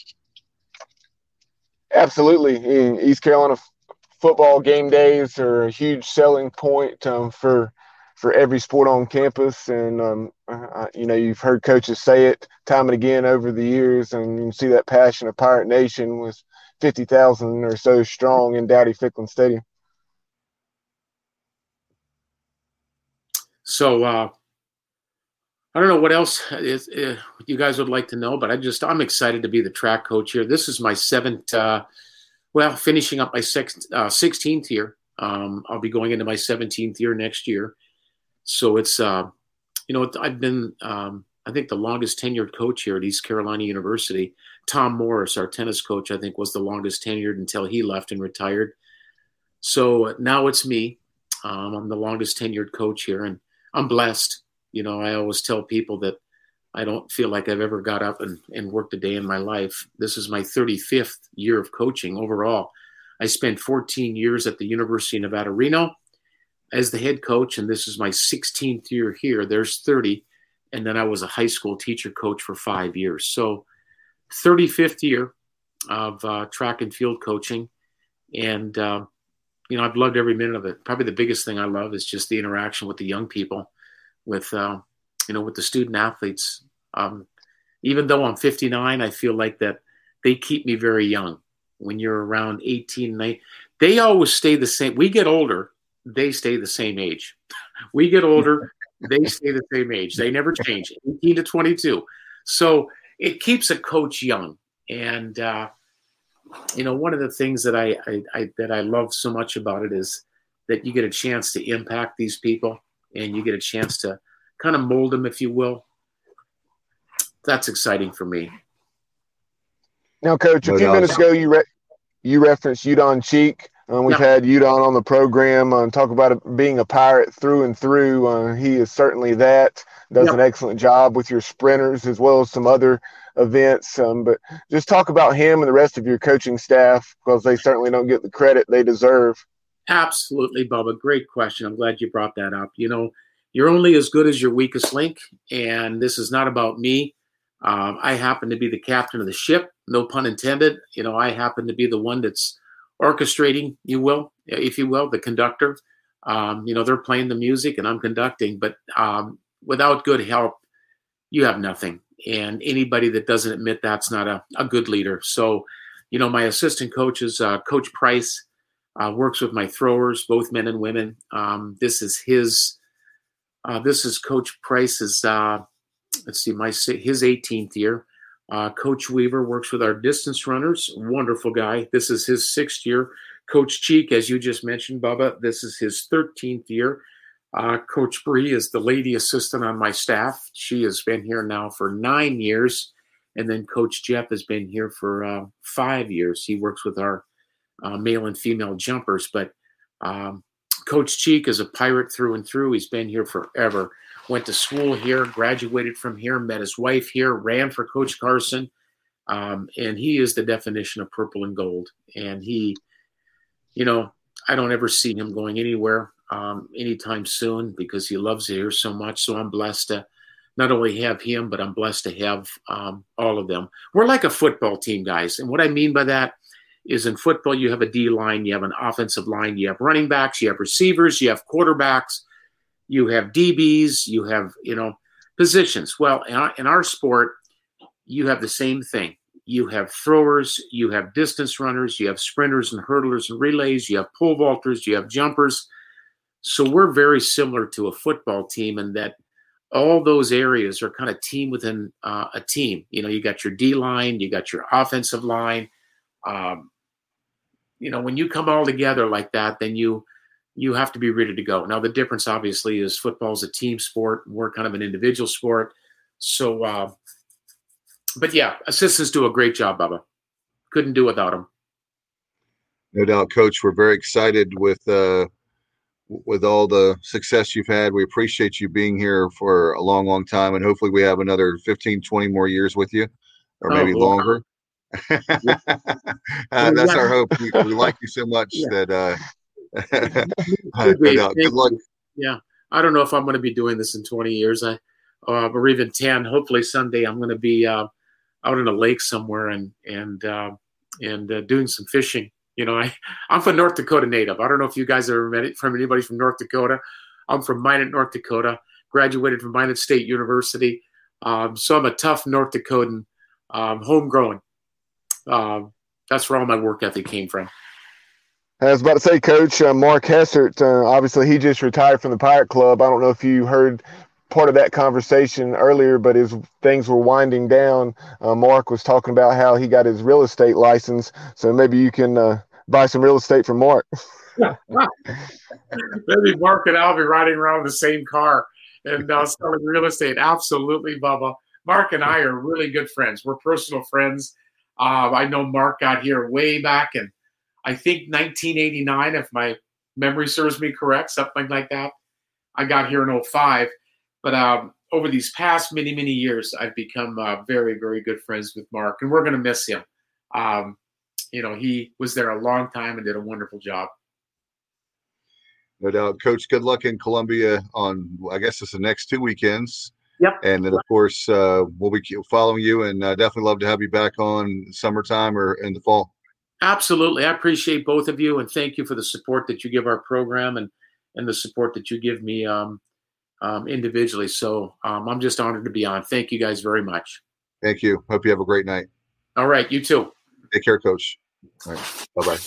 Absolutely. In East Carolina f- football game days are a huge selling point um, for for every sport on campus. And, um, uh, you know, you've heard coaches say it time and again over the years, and you can see that passion of Pirate Nation with fifty thousand or so strong in Dowdy-Ficklin Stadium. So uh, I don't know what else is, uh, you guys would like to know, but I just, I'm excited to be the track coach here. This is my seventh, uh, well, finishing up my six, uh, sixteenth year. Um, I'll be going into my seventeenth year next year. So it's, uh, you know, I've been, um, I think the longest tenured coach here at East Carolina University. Tom Morris, our tennis coach, I think was the longest tenured until he left and retired. So now it's me. Um, I'm the longest tenured coach here, and I'm blessed. You know, I always tell people that I don't feel like I've ever got up and, and worked a day in my life. This is my thirty-fifth year of coaching overall. I spent fourteen years at the University of Nevada, Reno as the head coach, and this is my sixteenth year here. There's thirty, and then I was a high school teacher coach for five years. So thirty-fifth year of uh, track and field coaching, and uh, you know, I've loved every minute of it. Probably the biggest thing I love is just the interaction with the young people, with, uh, you know, with the student athletes. Um, even though I'm fifty-nine, I feel like that they keep me very young. When you're around eighteen, nineteen, they always stay the same. We get older, they stay the same age. We get older, they stay the same age. They never change, eighteen to twenty-two. So it keeps a coach young. And, uh, you know, one of the things that I, I, I that I love so much about it is that you get a chance to impact these people, and you get a chance to kind of mold them, if you will. That's exciting for me. Now, Coach, a No few doubt. minutes ago, you re- you referenced Udon Cheek. Um, we've Yeah. had Udon on the program uh, talk about it being a Pirate through and through. Uh, he is certainly that. Does Yeah. an excellent job with your sprinters as well as some other events. Um, but just talk about him and the rest of your coaching staff, because they certainly don't get the credit they deserve. Absolutely, Bubba. Great question. I'm glad you brought that up. You know, you're only as good as your weakest link, and this is not about me. Um, I happen to be the captain of the ship, no pun intended. You know, I happen to be the one that's orchestrating, you will, if you will, the conductor. Um, you know, they're playing the music and I'm conducting, but um, without good help, you have nothing. And anybody that doesn't admit that's not a, a good leader. So you know, my assistant coaches, uh, Coach Price, uh, works with my throwers, both men and women. Um, this is his, uh, this is Coach Price's, uh, let's see, my his eighteenth year. Uh, Coach Weaver works with our distance runners, wonderful guy. This is his sixth year. Coach Cheek, as you just mentioned, Bubba, this is his thirteenth year. Uh, Coach Bree is the lady assistant on my staff. She has been here now for nine years. And then Coach Jeff has been here for uh, five years. He works with our uh, male and female jumpers. But um, Coach Cheek is a pirate through and through. He's been here forever. Went to school here, graduated from here, met his wife here, ran for Coach Carson. Um, and he is the definition of purple and gold. And he, you know, I don't ever see him going anywhere um, anytime soon because he loves it here so much. So I'm blessed to not only have him, but I'm blessed to have um, all of them. We're like a football team, guys. And what I mean by that is in football, you have a D line, you have an offensive line, you have running backs, you have receivers, you have quarterbacks, you have D Bs, you have, you know, positions. Well, in our, in our sport, you have the same thing. You have throwers, you have distance runners, you have sprinters and hurdlers and relays, you have pole vaulters, you have jumpers. So we're very similar to a football team in that all those areas are kind of team within uh, a team. You know, you got your D line, you got your offensive line. Um, you know, when you come all together like that, then you you have to be ready to go. Now, the difference obviously is football is a team sport. We're kind of an individual sport. So, uh, but yeah, assistants do a great job, Bubba. Couldn't do without them. No doubt, Coach. We're very excited with uh, with all the success you've had. We appreciate you being here for a long, long time, and hopefully we have another fifteen, twenty more years with you, or maybe oh, longer. Yeah. uh, that's our hope. We, we like you so much yeah. that uh, no good luck. Yeah, I don't know if I'm going to be doing this in twenty years, I, uh, or even ten. Hopefully someday I'm going to be uh, out in a lake somewhere and and uh, and uh, doing some fishing. You know, I, I'm from North Dakota native. I don't know if you guys have ever met it from anybody from North Dakota. I'm from Minot, North Dakota, graduated from Minot State University. Um, so I'm a tough North Dakotan, um, homegrown. Um, that's where all my work ethic came from. I was about to say, Coach, uh, Mark Hessert, uh, obviously he just retired from the Pirate Club. I don't know if you heard part of that conversation earlier, but as things were winding down, uh, Mark was talking about how he got his real estate license. So maybe you can uh, buy some real estate from Mark. Maybe Mark and I'll be riding around in the same car and uh, selling real estate. Absolutely, Bubba. Mark and I are really good friends. We're personal friends. Uh, I know Mark got here way back in, I think, nineteen eighty-nine, if my memory serves me correct, something like that. I got here in oh five. But um, over these past many, many years, I've become uh, very, very good friends with Mark, and we're going to miss him. Um, you know, he was there a long time and did a wonderful job. No doubt. Coach, good luck in Columbia on, I guess it's the next two weekends. Yep. And then, of course, uh, we'll be following you, and uh, definitely love to have you back on summertime or in the fall. Absolutely. I appreciate both of you, and thank you for the support that you give our program and, and the support that you give me um, um, individually. So um, I'm just honored to be on. Thank you guys very much. Thank you. Hope you have a great night. All right. You too. Take care, Coach. All right. Bye-bye.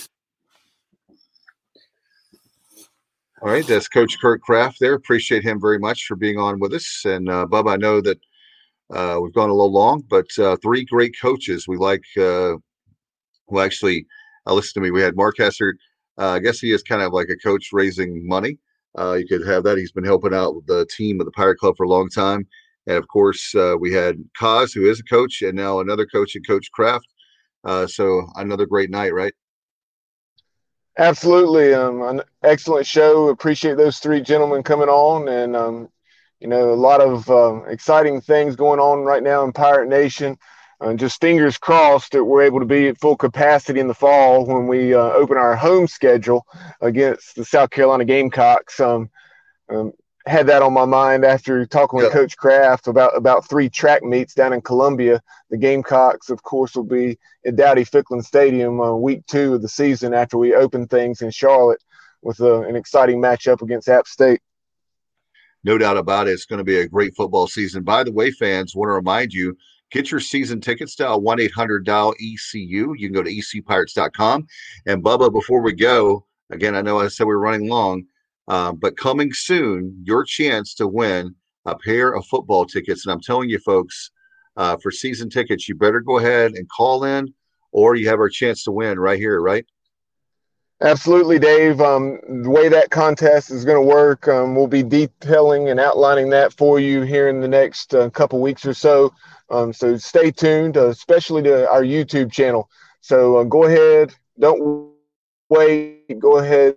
All right, that's Coach Kurt Kraft there. Appreciate him very much for being on with us. And uh, Bub, I know that uh, we've gone a little long, but uh, three great coaches. We like, uh, well, actually, uh, listen to me. We had Mark Hessert. Uh, I guess he is kind of like a coach raising money. Uh, you could have that. He's been helping out with the team of the Pirate Club for a long time. And, of course, uh, we had Kaz, who is a coach, and now another coach in Coach Kraft. Uh, so another great night, right? Absolutely. Um, an excellent show. Appreciate those three gentlemen coming on. And, um, you know, a lot of uh, exciting things going on right now in Pirate Nation. Uh, just fingers crossed that we're able to be at full capacity in the fall when we uh, open our home schedule against the South Carolina Gamecocks. Um, um, had that on my mind after talking with yeah. Coach Kraft about, about three track meets down in Columbia. The Gamecocks, of course, will be at Dowdy-Ficklin Stadium uh, week two of the season after we open things in Charlotte with uh, an exciting matchup against App State. No doubt about it. It's going to be a great football season. By the way, fans, want to remind you, Get your season tickets to one eight hundred dial E C U. You can go to E C U Pirates dot com. And Bubba, before we go, again, I know I said we were running long, uh, but coming soon, your chance to win a pair of football tickets. And I'm telling you, folks, uh, for season tickets, you better go ahead and call in, or you have our chance to win right here, right? Absolutely, Dave. Um, the way that contest is going to work, um, we'll be detailing and outlining that for you here in the next uh, couple weeks or so. Um, so stay tuned, uh, especially to our YouTube channel. So uh, go ahead, don't wait, go ahead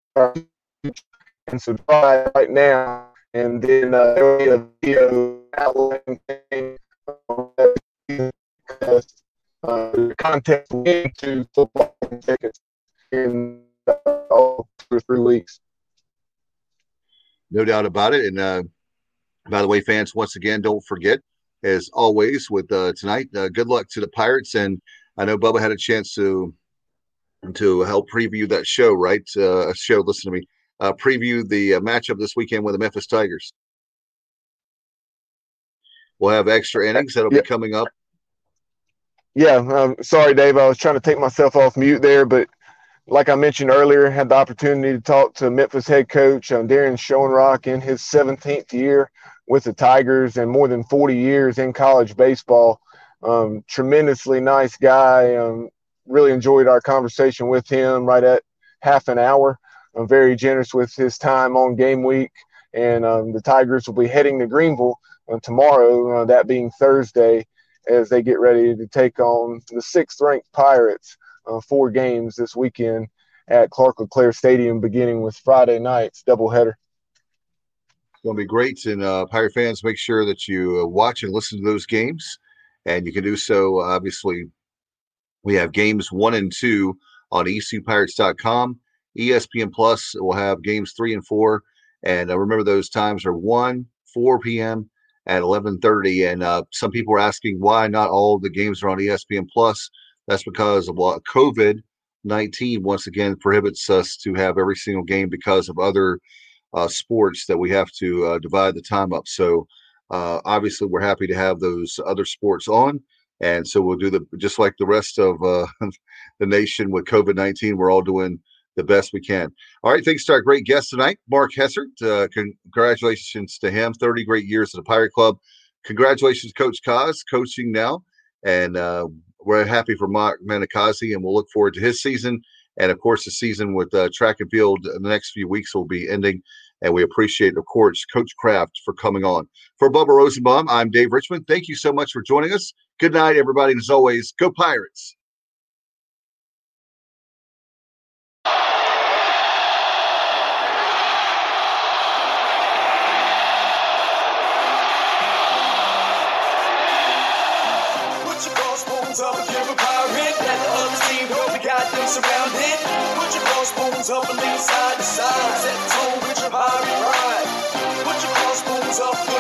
and subscribe right now. And then uh, there will be a video outlining things, uh, the contest into football tickets in uh, all two or three weeks. No doubt about it. And uh, by the way, fans, once again, don't forget, as always, with uh, tonight, uh, good luck to the Pirates. And I know Bubba had a chance to to help preview that show, right? Uh, a show, listen to me, uh, preview the uh, matchup this weekend with the Memphis Tigers. We'll have extra innings that'll yeah. be coming up. Yeah, um, sorry, Dave. I was trying to take myself off mute there, but like I mentioned earlier, had the opportunity to talk to Memphis head coach um, Darren Schoenrock in his seventeenth year with the Tigers and more than forty years in college baseball. Um, tremendously nice guy. Um, really enjoyed our conversation with him right at half an hour. I'm very generous with his time on game week. And um, the Tigers will be heading to Greenville uh, tomorrow, uh, that being Thursday, as they get ready to take on the sixth-ranked Pirates. Uh, four games this weekend at Clark LeClaire Stadium, beginning with Friday night's doubleheader. It's going to be great. And uh, Pirate fans, make sure that you uh, watch and listen to those games. And you can do so, obviously. We have games one and two on E C U Pirates dot com. E S P N Plus will have games three and four. And uh, remember, those times are one, four p.m., at eleven thirty. And uh, some people are asking why not all the games are on E S P N Plus. That's because of what COVID nineteen once again prohibits us to have every single game because of other uh, sports that we have to uh, divide the time up. So uh, obviously we're happy to have those other sports on. And so we'll do the, just like the rest of uh, the nation with COVID nineteen, we're all doing the best we can. All right. Thanks to our great guest tonight, Mark Hessert. Uh, congratulations to him. thirty great years at the Pirate Club. Congratulations, Coach Kaz, coaching now. And uh, we're happy for Mark Manikazi, and we'll look forward to his season. And, of course, the season with uh, track and field in the next few weeks will be ending. And we appreciate, of course, Coach Kraft for coming on. For Bubba Rosenbaum, I'm Dave Richmond. Thank you so much for joining us. Good night, everybody. And as always, go Pirates. Surrounded, put your crossbones up and lean side to side. Set tone with your pirate pride. Put your crossbones up.